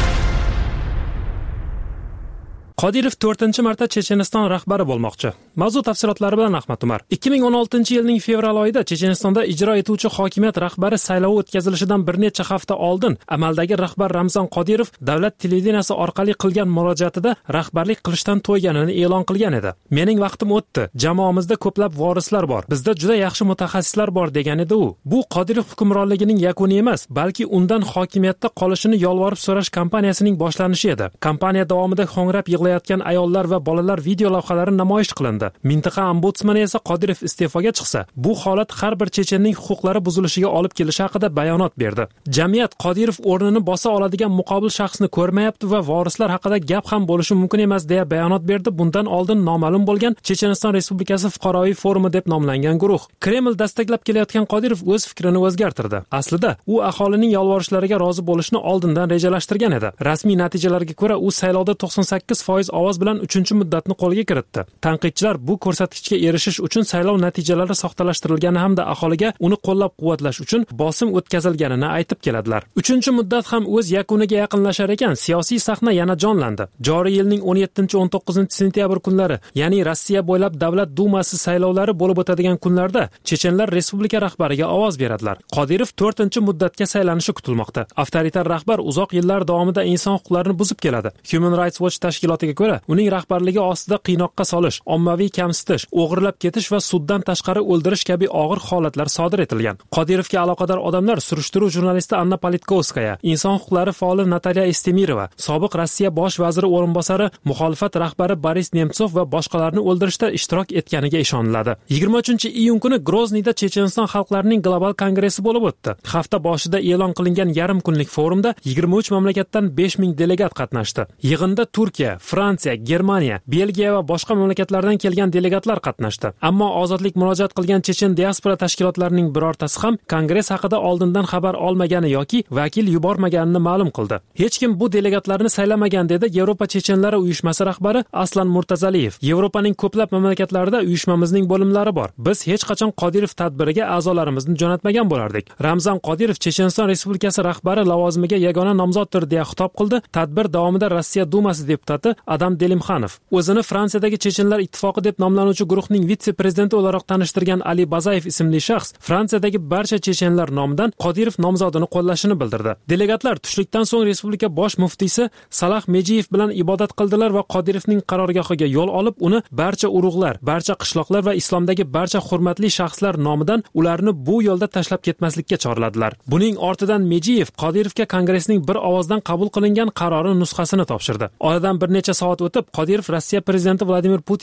Qodirov 4-marta Checheniston rahbari bo'lmoqchi. Mavzu tafsilotlari bilan Ahmad Umar. 2016-yilning fevral oyida Chechenistonda ijro etuvchi hokimiyat rahbari saylovi o'tkazilishidan bir necha hafta oldin amaldagi rahbar Ramzan Qodirov davlat televideniyasi orqali qilgan murojaatida rahbarlik qilishdan to'yganini e'lon qilgan edi. Mening vaqtim o'tdi. Jamoamizda ko'plab vorislar bor. Bizda juda yaxshi mutaxassislar bor degan edi u. Bu Qodirov hukmronligining yakuni emas, balki undan hokimiyatda qolishini yolvorib so'rash kampaniyasining boshlanishi edi. Kampaniya davomida ho'ngrab yig'layotgan ayollar va bolalar video lavhalari namoyish qilindi. Mintaqa ombudsmani esa Qodirov iste'foga chiqsa, bu holat har bir chechenning huquqlari buzilishiga olib kelishi haqida bayonot berdi. Jamiyat Qodirov o'rnini bosa oladigan muqobil shaxsni ko'rmayapti va vorislar haqida gap ham bo'lishi mumkin emas deya bayonot berdi. Bundan oldin noma'lum bo'lgan Checheniston Respublikasi fuqaroviy forumi deb nomlangan guruh. Kreml dastaklab kelayotgan Qodirov o'z fikrini o'zgartirdi. Aslida u aholining yolvorishlariga rozi bo'lishni oldindan rejalashtirgan edi. Rasmiy natijalarga ko'ra u saylovda 98% ovoz bilan 3-muddatni qo'lga kiritdi. Tanqidchilar bu ko'rsatkichga erishish uchun saylov natijalari soxtalashtirilgani hamda aholiga uni qo'llab-quvvatlash uchun bosim o'tkazilganini aytib keladilar. 3-muddat ham o'z yakuniga yaqinlashar ekan, siyosiy sahna yana jonlandi. Joriy yilning 17-19 sentyabr kunlari, ya'ni Rossiya bo'ylab Davlat Dumasi saylovlari bo'lib o'tadigan kunlarda chechenlar respublika rahbariga ovoz beradilar. Qodirov 4-muddatga saylanishi kutilmoqda. Avtoritar rahbar uzoq yillar davomida inson huquqlarini buzib keladi. Human Rights Watch tashkilotiga ko'ra, uning rahbarligi ostida qiynoqqa solish, ommaviy kamsitish, o'g'irlab ketish va suddan tashqari o'ldirish kabi og'ir holatlar sodir etilgan. Qodirovga aloqador odamlar surishtiruv jurnalisti Anna Politkovskaya, inson huquqlari faoli Natalya Estemirova, sobiq Rossiya bosh vaziri o'rinbosari, muxolifat rahbari Boris Nemtsov va boshqalarni o'ldirishda ishtirok etganiga ishoniladi. 23-iyun kuni Grozniyda Checheniston xalqlarining global kongressi bo'lib o'tdi. Hafta boshida e'lon qilingan yarim kunlik forumda 23 mamlakatdan 5000 delegat qatnashdi. Yig'inda Turkiya, Fransiya, Germaniya, Belgiya va boshqa mamlakatlardan kelgan delegatlar qatnashdi. Ammo ozodlik murojaat qilgan chechen diaspora tashkilotlarining birortasi ham kongress haqida oldindan xabar olmagani yoki vakil yubormaganini ma'lum qildi. Hech kim bu delegatlarni saylamagan dedi Yevropa chechenlari uyushmasi rahbari Aslan Murtazaliyev. Yevropaning ko'plab mamlakatlarida uyushmamizning bo'limlari bor. Biz hech qachon Qodirov tadbiriga a'zolarimizni jo'natmagan bo'lardik. Ramzan Qodirov Checheniston Respublikasi rahbari lavozimiga yagona nomzoddir deya xitob qildi. Tadbir davomida Rossiya Dumasi deputati Adam Delimxanov o'zini Fransiyadagi Chechenlar ittifoqi deb nomlanuvchi guruhning vitse-prezidenti o'laroq tanishtirgan Ali Bazayev ismli shaxs Fransiyadagi barcha chechenlar nomidan Qodirov nomzodini qo'llashini bildirdi. Delegatlar tushlikdan so'ng respublika bosh muftiysi Salah Mejiyev bilan ibodat qildilar va Qodirovning qarorgohiga yo'l olib, uni barcha urug'lar, barcha qishloqlar va islomdagi barcha hurmatli shaxslar nomidan ularni bu yo'lda tashlab ketmaslikka chorladilar. Buning ortidan Mejiyev Qodirovga kongressning bir ovozdan qabul qilingan qarori nusxasini topshirdi. Oradan bir necha soat o'tib, Qodirov Rossiya prezidenti Vladimir Putin bilan video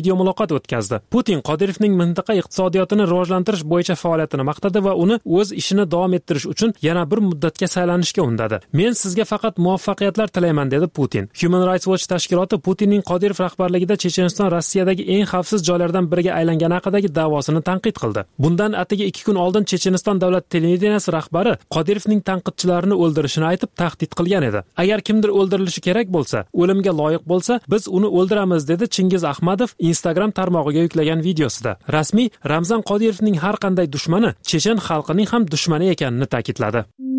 video muloqot o'tkazdi. Putin Qodirovning mintaqa iqtisodiyotini rivojlantirish bo'yicha faoliyatini maqtadi va uni o'z ishini davom ettirish uchun yana bir muddatga saylanishga undadi. Men sizga faqat muvaffaqiyatlar tilayman, dedi Putin. Human Rights Watch tashkiloti Putinning Qodirov rahbarligida Checheniston Rossiyadagi eng xavfsiz joylardan biriga aylangani haqidagi da'vosini tanqid qildi. Bundan atigi 2 kun oldin Checheniston davlat televideniyasi rahbari Qodirovning tanqidchilarini o'ldirishini aytib tahdid qilgan edi. Agar kimdir o'ldirilishi kerak bo'lsa, o'limga loyiq bo'lsa, biz uni o'ldiramiz, dedi Chingiz Ahmadov Instagram tarmog'iga yuklagan videosida. Rasmiy Ramzan Qodirovning har qanday dushmani chechen xalqining ham dushmani ekanini ta'kidladi.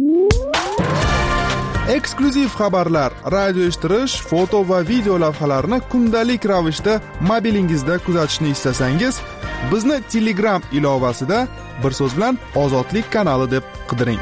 Eksklyuziv xabarlar, radio eshittirish, foto va video lavhalarni kundalik ravishda mobilingizda kuzatishni istasangiz, bizni Telegram ilovasida bir so'z bilan Ozodlik kanali deb qidiring.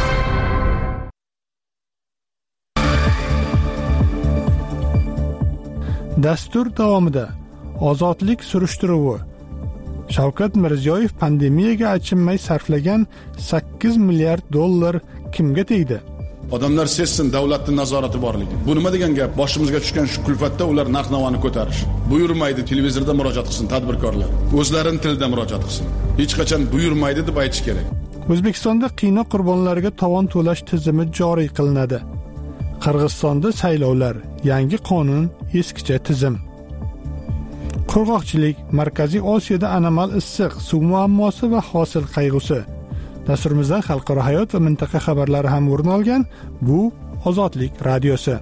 Dastur davomida ozodlik surishtiruvi. Shavkat Mirziyoyev pandemiyaga achinmay sarflagan 8 milliard dollar kimga tegdi? Odamlar sezsin davlatning nazorati borligi. Bu nima degan gap? Boshimizga tushgan shu kulfatda ular narx-navoni ko'tarish. Buyurmaydi, televizorda murojaat qilsin tadbirkorlar. O'zlarining tilida murojaat qilsin. Hech qachon buyurmaydi deb aytish kerak. O'zbekistonda qiynoq qurbonlariga tovon to'lash tizimi joriy qilinadi. Qirg'izistonda saylovlar, yangi qonun, eskicha tizim. Qurg'oqchilik, Markaziy Osiyoda anomal issiq suv muammosi va hosil qayg'usi. Dasturimizda xalqaro hayot va mintaqa xabarlari ham o'rin olgan. Bu Ozodlik radiosi.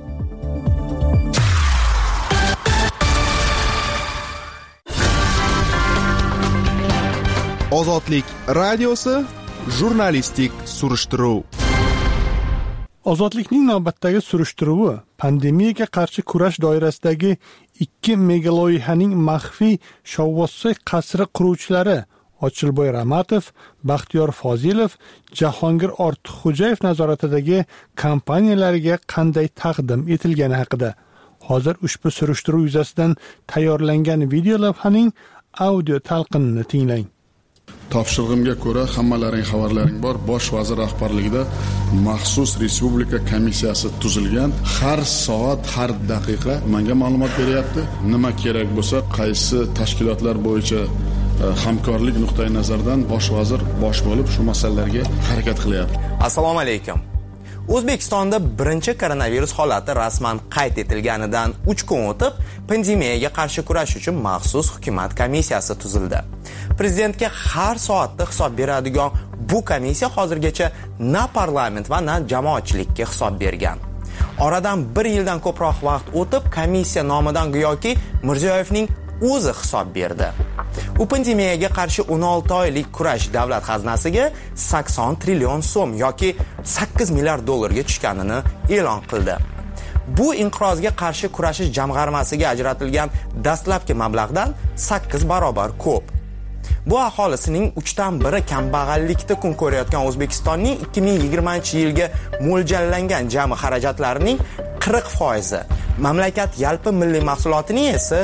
Ozodlik radiosi jurnalistik surishtiruv. Ozodlikning navbatdagi surishtiruvi pandemiyaga qarshi kurash doirasidagi 2 megaloyihaning maxfiy Shovvozsoy qasri quruvchilari Ochilboy Ramatov, Baxtiyor Fozilov, Jahongir Ortiqxo'jayev nazoratidagi kompaniyalariga qanday taqdim etilgani haqida. Hozir ushbu surishtiruv yuzasidan tayyorlangan video lavhaning audio talqinini tinglang. Topshirig'imga ko'ra hammalaring xabarlaring bor. Bosh vazir rahbarligida maxsus respublika komissiyasi tuzilgan. Har soat, har daqiqa menga ma'lumot beryapti. Nima kerak bo'lsa, qaysi tashkilotlar bo'yicha hamkorlik nuqtai nazaridan bosh vazir bosh bo'lib shu masalalarga harakat qilyapti. Assalomu alaykum. O'zbekistonda birinchi koronavirus holati rasman qayd etilganidan 3 kun o'tib, pandemiyaga qarshi kurash uchun maxsus hukumat komissiyasi tuzildi. Prezidentga har soatda hisob beradigan bu komissiya hozirgacha na parlament va na jamoatchilikka hisob bergan. Oradan 1 yildan ko'proq vaqt o'tib, komissiya nomidan go'yoki Mirziyoyevning o'zi hisob berdi. U pandemiyaga qarshi 16 oylik kurash davlat xaznasiga 80 trillion so'm yoki 8 milliard dollarga tushganini e'lon qildi. Bu inqirozga qarshi kurashish jamg'armasiga ajratilgan dastlabki mablag'dan 8 barobar ko'p. Bu aholisining 3dan 1 kambag'allikda kun ko'rayotgan O'zbekistonning 2020-yilga mo'ljallangan jami xarajatlarining 40%, mamlakat yalpi milliy mahsulotining esa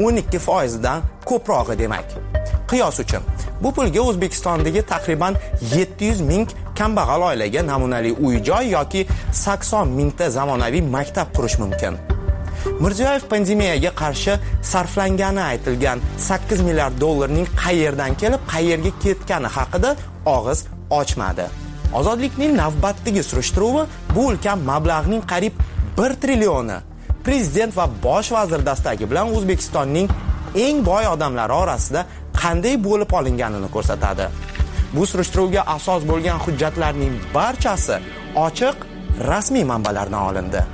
12%dan ko'prog'i demak. Qiyos uchun, bu pulga O'zbekistondagi taxriban 700 ming kambag'al oilaga namunali uy-joy yoki 80 mingta zamonaviy maktab qurish mumkin. Mirziyoyev pandemiyaga qarshi sarflangani aytilgan 8 milliard dollarning qayerdan kelib, qayerga ketgani haqida og'iz ochmadi. Ozodlikning navbatdagi surishtiruvi bu ulkan mablag'ning qariyb 1 trillioni prezident va bosh vazir dastagi bilan O'zbekistonning eng boy odamlari orasida qanday bo'lib olinganini ko'rsatadi. Bu surishtiruvga asos bo'lgan hujjatlarning barchasi ochiq, rasmiy manbalardan olindi.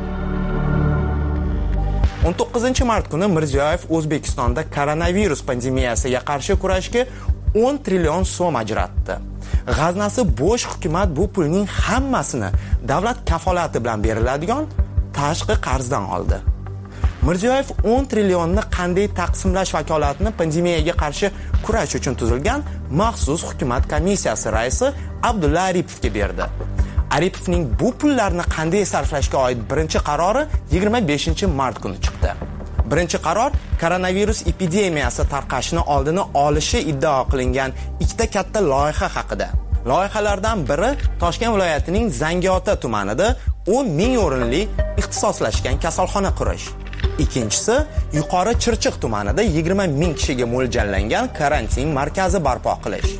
19-mart kuni Mirziyoyev O'zbekistonda koronavirus pandemiyasiga qarshi kurashga 10 trillion so'm ajratdi. G'aznasi bo'sh hukumat bu pulning hammasini davlat kafolati bilan beriladigan tashqi qarzdan oldi. Mirziyoyev 10 trillionni qanday taqsimlash vakolatini pandemiyaga qarshi kurash uchun tuzilgan maxsus hukumat komissiyasi raisi Abdulla Aripovga berdi. Aripovning bu pullarni qanday sarflashga oid birinchi qarori 25-mart kuni chiqdi. Birinchi qaror koronavirus epidemiyasi tarqashini oldini olishi iddao qilingan ikkita katta loyiha haqida. Loyihalardan biri Toshkent viloyatining Zangiota tumanida 10 ming o'rinli ixtisoslashgan kasalxona qurish. Ikkinchisi, Yuqori Chirchiq tumanida 20 ming kishiga mo'ljallangan karantin markazi barpo qilish.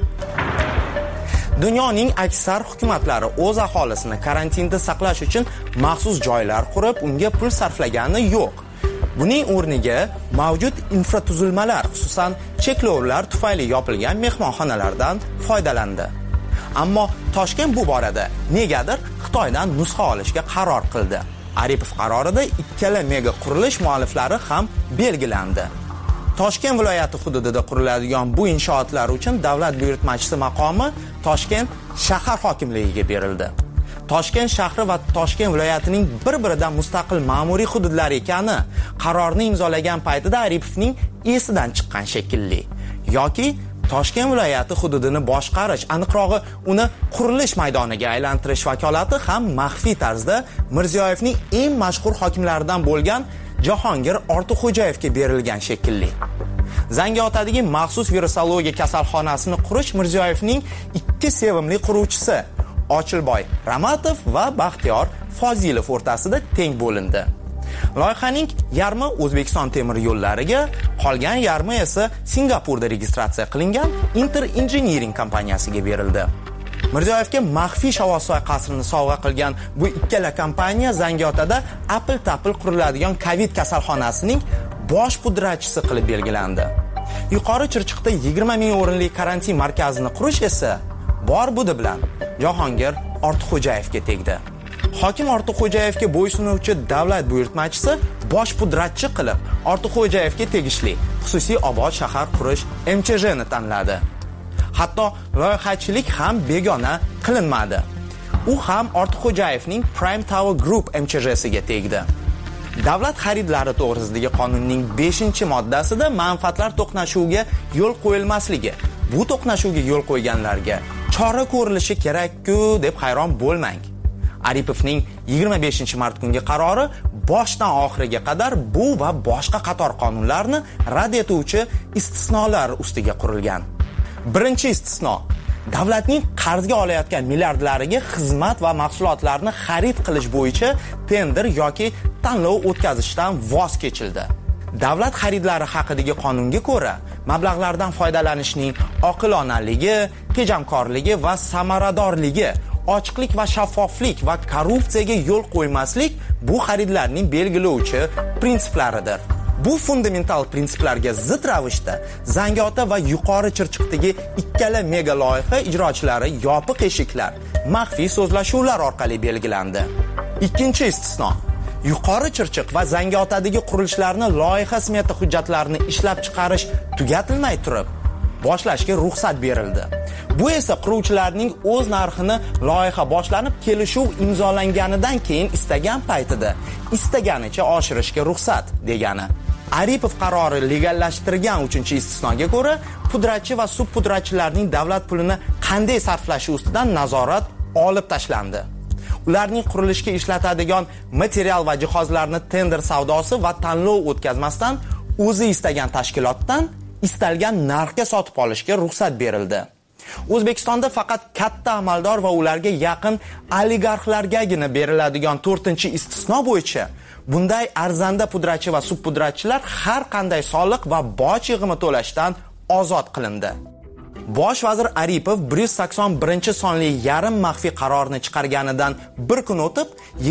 Dunyoning aksar hukumatlari o'z aholisini karantinda saqlash uchun maxsus joylar qurib, unga pul sarflagani yo'q. Buning o'rniga mavjud infratuzilmalar, xususan cheklovlar tufayli yopilgan mehmonxonalardan foydalandi. Ammo Toshkent bu borada negadir Xitoydan nusxa olishga qaror qildi. Aripov qarorida ikkala mega qurilish mualliflari ham belgilandi. Toshkent viloyati hududida quriladigan bu inshootlar uchun davlat buyurtmachisi maqomi Toshkent shahar hokimligiga berildi. Toshkent shahri va Toshkent viloyatining bir-biridan mustaqil ma'muriy hududlar ekani qarorni imzolagan paytida Aripovning esidan chiqqan shekilli. Yoki Toshkent viloyati hududini boshqarish, aniqrog'i uni qurilish maydoniga aylantirish vakolati ham maxfiy tarzda Mirziyoyevning eng mashhur hokimlaridan bo'lgan Jahongir Ortiqxo'jayevga berilgan shekilli. Zangiotadagi maxsus virusologiya kasalxonasini qurish Mirziyoyevning ikki sevimli quruvchisi Ochilboy Ramatov va Baxtiyor Fozilov o'rtasida teng bo'lindi. Loyihaning yarmi O'zbekiston temir yo'llariga, qolgan yarmi esa Singapurda registratsiya qilingan Inter Engineering kompaniyasiga berildi. Mirziyoyevga maxfiy Shavvosoy qasrini sovg'a qilgan bu ikkala kompaniya Zangiotada apil-tapil quriladigan Covid kasalxonasining bosh pudratchisi qilib belgilandi. Yuqori Chirchiqda 20 ming o'rinli karantin markazini qurish esa bor budi bilan Jahongir Ortiqxo'jayevga tegdi. Hokim Ortiqxo'jayevga bo'ysunuvchi davlat buyurtmachisi bosh pudratchi qilib Ortiqxo'jayevga tegishli xususiy obod shahar qurish MCHni tanladi. Hatto loyihachilik ham begona qilinmadi. U ham Ortiqxo'jayevning Prime Tower Group MCHsiga tegdi. Davlat xaridlari to'g'risidagi qonunning 5-moddasida manfaatlar to'qnashuviga yo'l qo'yilmasligi, bu to'qnashuvga yo'l qo'yganlarga chora ko'rilishi kerak-ku deb hayron bo'lmang. Aripovning 25-mart kungi qarori boshdan oxiriga qadar bu va boshqa qator qonunlarni rad etuvchi istisnolar ustiga qurilgan. Birinchi istisno: davlatning qarzga olayotgan milliardlariga xizmat va mahsulotlarni xarid qilish bo'yicha tender yoki tanlov o'tkazishdan voz kechildi. Davlat xaridlari haqidagi qonunga ko'ra, mablag'lardan foydalanishning oqilonaligi, tejamkorligi va samaradorligi, ochiqlik va shaffoflik va korrupsiyaga yo'l qo'ymaslik bu xaridlarning belgilovchi prinsiplaridir. Bu fundamental prinsiplarga zid ravishda Zangiota va Yuqori Chirchiqdagi ikkala mega loyiha ijrochilari yopiq eshiklar, maxfiy so'zlashuvlar orqali belgilandi. Ikkinchi istisno: Yuqori Chirchiq va Zangiotadagi qurilishlarni loyiha smeta hujjatlarini ishlab chiqarish tugatilmay turib boshlashga ruxsat berildi. Bu esa quruvchilarning o'z narxini loyiha boshlanib kelishuv imzolanganidan keyin istagan paytida istaganicha oshirishga ruxsat degani. Aripov qarori legallashtirgan 3-istisnoga ko'ra, pudratchi va subpudratchilarning davlat pulini qanday sarflashi ustidan nazorat olib tashlandi. Ularning qurilishga ishlatadigan material va jihozlarni tender savdosi va tanlov o'tkazmasdan o'zi istagan tashkilotdan istalgan narxga sotib olishga ruxsat berildi. O'zbekistonda faqat katta amaldor va ularga yaqin oligarxlargagina beriladigan 4-istisno bo'yicha bunday arzanda pudratchi va subpudratchilar har qanday soliq va boj yig'imi to'lashdan ozod qilindi. Bosh vazir Aripov 181-sonli yarim maxfiy qarorni chiqarganidan bir kun o'tib,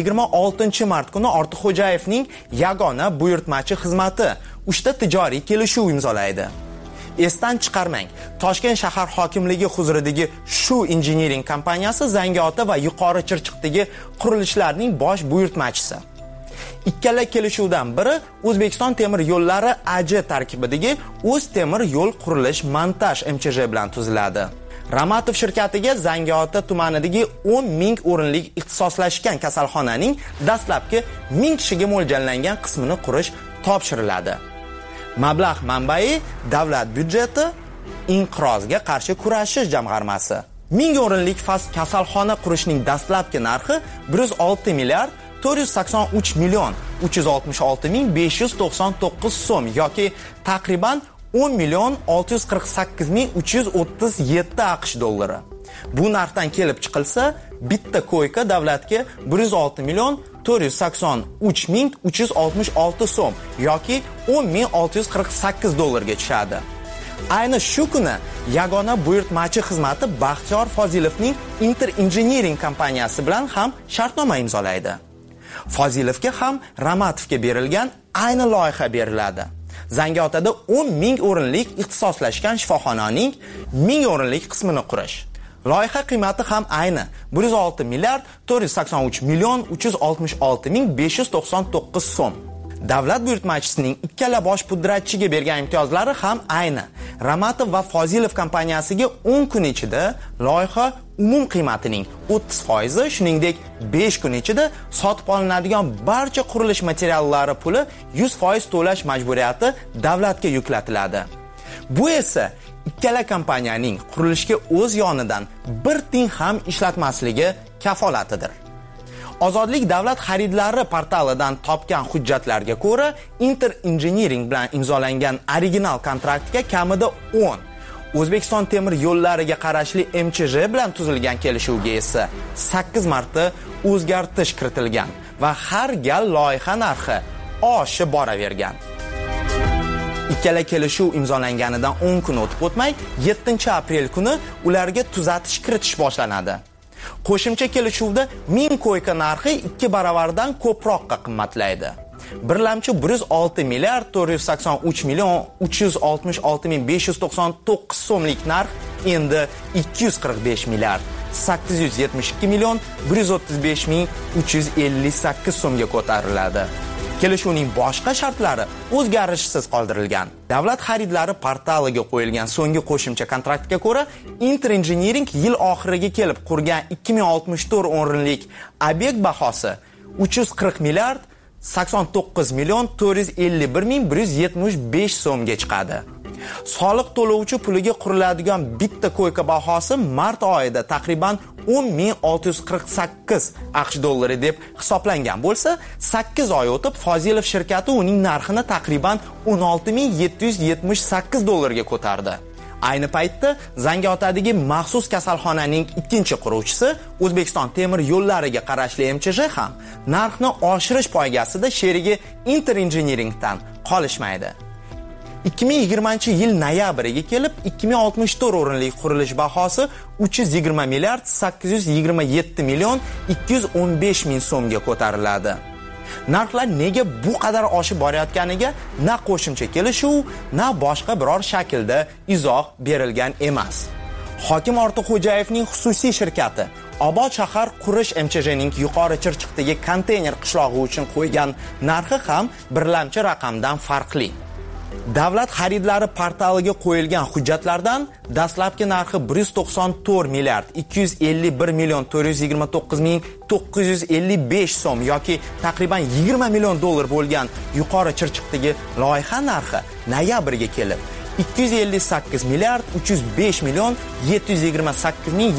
26-mart kuni Ortiqxo'jayevning yagona buyurtmachi xizmati 3 ta tijoriy kelishuv imzolaydi. Esdan chiqarmang, Toshkent shahar hokimligi huzuridagi shu injiniring kompaniyasi Zangiota va Yuqori Chirchiqdagi qurilishlarning bosh buyurtmachisi. Ikkala kelishuvdan biri O'zbekiston temir yo'llari AJ tarkibidagi O'z temir yo'l qurilish montaj MCH bilan tuziladi. Ramatov shirkatiga Zangiota tumanidagi 10 ming o'rinlik ixtisoslashgan kasalxonaning dastlabki 1000 kishiga mo'ljallangan qismini qurish topshiriladi. Mablag' manbai davlat byudjeti inqirozga qarshi kurashish jamg'armasi. 1000 o'rinlik fas kasalxona qurishning dastlabki narxi 106 milliard 483 million 366 ming 599 so'm yoki taqriban 10 million 648 ming 337 AQSh dollari. Bu narxdan kelib chiqilsa, bitta koyka davlatga 106 million $483,366 so'm yoki $10,648 ga tushadi. Ayni shu kuni yagona buyurtmachi xizmati Baxtiyor Fozilovning Inter Engineering kompaniyasi bilan ham shartnoma imzolaydi. Fozilovga ham Ramatovga berilgan ayni loyiha beriladi. Zangiotada 10,000 o'rinlik ixtisoslashgan shifoxonaning 1000 o'rinlik qismini qurish. Loyiha qiymati ham ayni 106 milliard 483 million 366 ming 599 so'm. Davlat buyurtmachisining ikkala bosh pudratchiga bergan imtiyozlari ham ayni. Ramatov va Fozilov kompaniyasiga 10 kun ichida loyiha umum qiymatining 30%, shuningdek 5 kun ichida sotib olinadigan barcha qurilish materiallari puli 100% to'lash majburiyati davlatga yuklatiladi. Bu esa ikkala kompaniyaning qurilishga o'z yonidan bir tiyin ham ishlatmasligi kafolatidir. Ozodlik davlat xaridlari portalidan topgan hujjatlarga ko'ra, Inter Engineering bilan imzolangan original kontraktga kamida 10, O'zbekiston temir yo'llariga qarashli MChJ bilan tuzilgan kelishuvga esa 8 marta o'zgartirish kiritilgan va har gal loyiha narxi oshib boravergan. Ikkala kelishuv imzolanganidan 10 kun o'tib o'tmay, 7-aprel kuni ularga tuzatish kiritish boshlanadi. Qo'shimcha kelishuvda 1000 koyka narxi 2 baravardan ko'proqqa qimmatlaydi. Birlamchi 106 milliard 483 million 366 ming 599 so'mlik narx endi 245 milliard 872 million 135 ming 358 so'mga ko'tariladi. Kelishuvning boshqa shartlari o'zgarishsiz qoldirilgan. Davlat xaridlari portaliga qo'yilgan so'nggi qo'shimcha kontraktga ko'ra, Inter Engineering yil oxiriga kelib qurgan 2064 o'rinlik obyekt bahosi 340 milliard 89 million 451 ming 175 so'mga chiqadi. Soliq to'lovchi puliga quriladigan bitta koyka bahosi mart oyida taqriban 10,648 AQSh dollari deb hisoblangan bo'lsa, 8 oy o'tib Fozilov shirkati uning narxini taqriban 16,778 dollarga ko'tardi. Ayni paytda Zangiotadagi maxsus kasalxonaning ikkinchi quruvchisi O'zbekiston temir yo'llariga qarashli MChJ ham narxni oshirish poygasida sherigi Inter Engineeringdan qolishmaydi. 2020-yil noyabriga kelib 2064 o'rinlik qurilish bahosi 320 milliard 827 million 215 ming so'mga ko'tariladi. Narxlar nega bu qadar oshib borayotganiga na qo'shimcha kelishuv, na boshqa biror shaklda izoh berilgan emas. Hokim Ortiqxo'jayevning xususiy shirkati Obod shahar qurish MChJning yuqori Chirchiqdagi konteyner qishlog'i uchun qo'ygan narxi ham birlamchi raqamdan farqli. Davlat xaridlari portaliga qo'yilgan hujjatlardan dastlabki narxi 194 milliard 251 million 429 ming 955 so'm yoki taqriban 20 million dollar bo'lgan yuqori Chirchiqdagi loyiha narxi noyabrga kelib 258 milliard 305 million 728 ming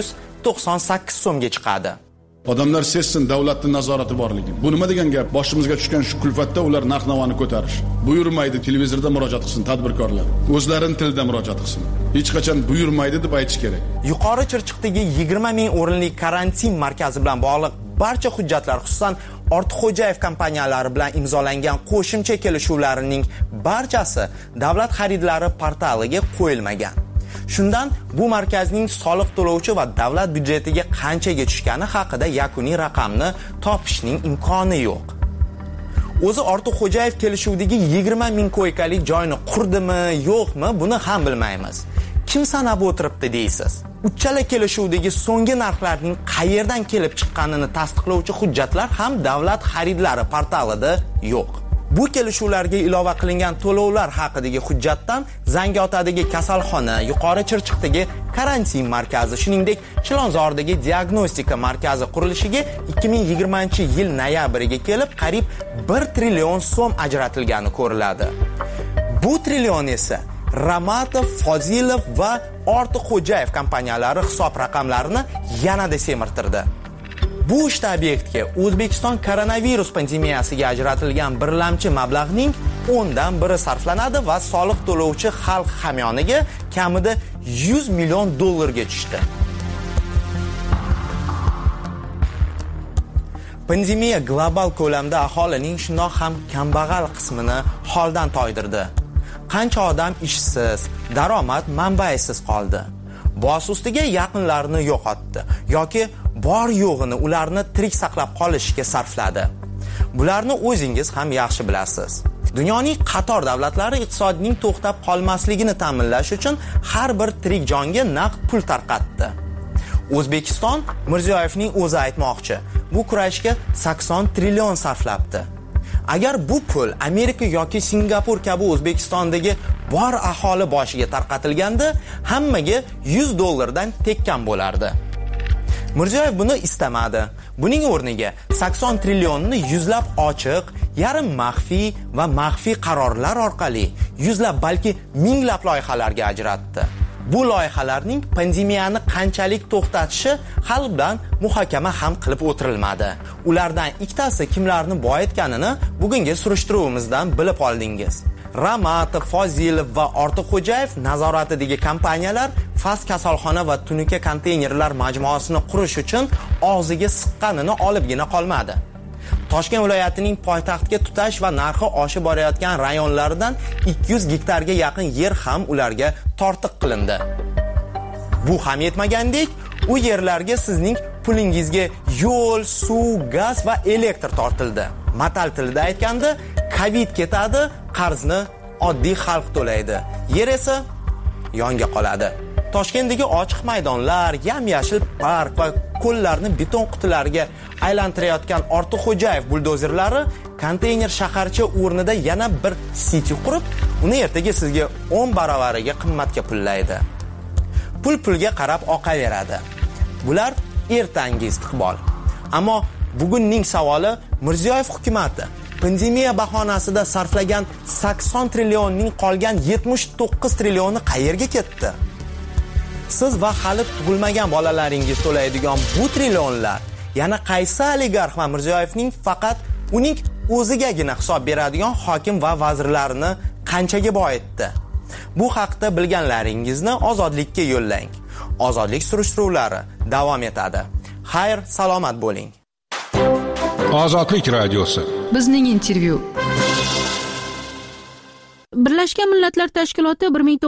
798 so'mga chiqadi. Odamlar sezsin davlatning nazorati borligini. Bu nima degan gap? Boshimizga tushgan shu kulfatda ular narx-navoni ko'tarish. Buyurmaydi, televizorda murojaat qilsin tadbirkorlar. O'zlarining tilida murojaat qilsin. Hech qachon buyurmaydi deb aytish kerak. Yuqori Chirchiqdagi 20 ming o'rinlik karantin markazi bilan bog'liq barcha hujjatlar, xususan Ortiqxo'jayev kompaniyalari bilan imzolangan qo'shimcha kelishuvlarining barchasi davlat xaridlari portaliga qo'yilmagan. Shundan bu markazning soliq to'lovchi va davlat byudjetiga qanchaga tushgani haqida yakuniy raqamni topishning imkoni yo'q. O'zi Ortiqxo'jayev kelishuvdagi 20 ming koykalik joyni qurdimi, yo'qmi, buni ham bilmaymiz. Kim sanab o'tiribdi deysiz? Uchala kelishuvdagi so'nggi narxlarning qayerdan kelib chiqqanini tasdiqlovchi hujjatlar ham davlat xaridlari portalida yo'q. Bu kelishuvlarga ilova qilingan to'lovlar haqidagi hujjatdan Zangiotadagi kasalxona, Yuqori Chirchiqdagi karantin markazi, shuningdek Chilonzordagi diagnostika markazi qurilishiga 2020-yil noyabriga kelib qariyb 1 trillion so'm ajratilgani ko'riladi. Bu trillion esa Ramatov, Fozilov va Ortiqxo'jayev kompaniyalari hisob raqamlarini yanada semirtirdi. Bu uchta obyektga O'zbekiston koronavirus pandemiyasiga ajratilgan birlamchi mablag'ning 10dan biri sarflanadi va soliq to'lovchi xalq hamyoniga kamida 100 million dollarga tushdi. Pandemiya global ko'lamda aholining shundoq ham kambag'al qismini holdan toydirdi. Qancha odam ishsiz, daromad manbaisiz qoldi. Bosh ustiga yaqinlarini yo'qotdi yoki bor yo'g'ini ularni tirik saqlab qolishga sarfladi. Bularni o'zingiz ham yaxshi bilasiz. Dunyoning qator davlatlari iqtisodining to'xtab qolmasligini ta'minlash uchun har bir tirik jonga naqd pul tarqatdi. O'zbekiston Mirziyoyevning o'zi aytmoqchi, bu kurashga 80 trillion sarflabdi. Agar bu pul Amerika yoki Singapur kabi O'zbekistondagi bor aholi boshiga tarqatilganda, hammaga $100 tekkan bo'lardi. Mirziyoyev buni istamadi. Buning o'rniga 80 trillionni yuzlab ochiq, yarim maxfiy va maxfiy qarorlar orqali yuzlab balki minglab loyihalarga ajratdi. Bu loyihalarning pandemiyani qanchalik to'xtatishi xalq bilan muhokama ham qilib o'tirilmadi. Ulardan ikkitasi kimlarni boyitganini bugungi surishtiruvimizdan bilib oldingiz. Ramatov, Fozilov va Ortiqxo'jayev nazoratidagi kompaniyalar fas kasalxona va tunuka konteynerlar majmuasini qurish uchun og'ziga siqqanini olibgina qolmadi. Toshkent viloyatining poytaxtga tutash va narxi oshib borayotgan rayonlaridan 200 gektarga yaqin yer ham ularga tortiq qilindi. Bu ham yetmagandek, u yerlarga sizning pulingizga yo'l, suv, gaz va elektr tortildi. Matal tilida aytganda, Covid ketadi, qarzni oddiy xalq to'laydi. Yer esa yonga qoladi. Toshkentdagi ochiq maydonlar, yam-yashil park va ko'llarni beton qutilariga aylantirayotgan Ortiqxo'jayev buldozerlari konteyner shaharcha o'rnida yana bir city qurib, uni ertaga sizga 10 baravariga qimmatga pullaydi. Pul-pulga qarab oqaveradi. Bular ertangi istiqbol. Ammo bugunning savoli, Mirziyoyev hukumatı pandemiya bahonasida sarflagan 80 trillionning qolgan 79 trillioni qayerga ketdi? Siz va hali tug'ilmagan bolalaringiz to'laydigan bu trillionlar yana qaysi oligarx va Mirziyoyevning faqat uning o'zigagina hisob beradigan hokim va vazirlarini qanchaga boyitdi? Bu haqda bilganlaringizni Ozodlikka yo'llang. Ozodlik surishtiruvlari davom etadi. Xayr, salomat bo'ling. Ozodlik radiosi. Bizning intervyu. Birlashgan Millatlar Tashkiloti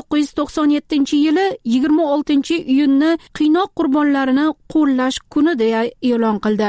1997-yili 26-iyunni qiynoq qurbonlarini qo'llash kuni deya e'lon qildi.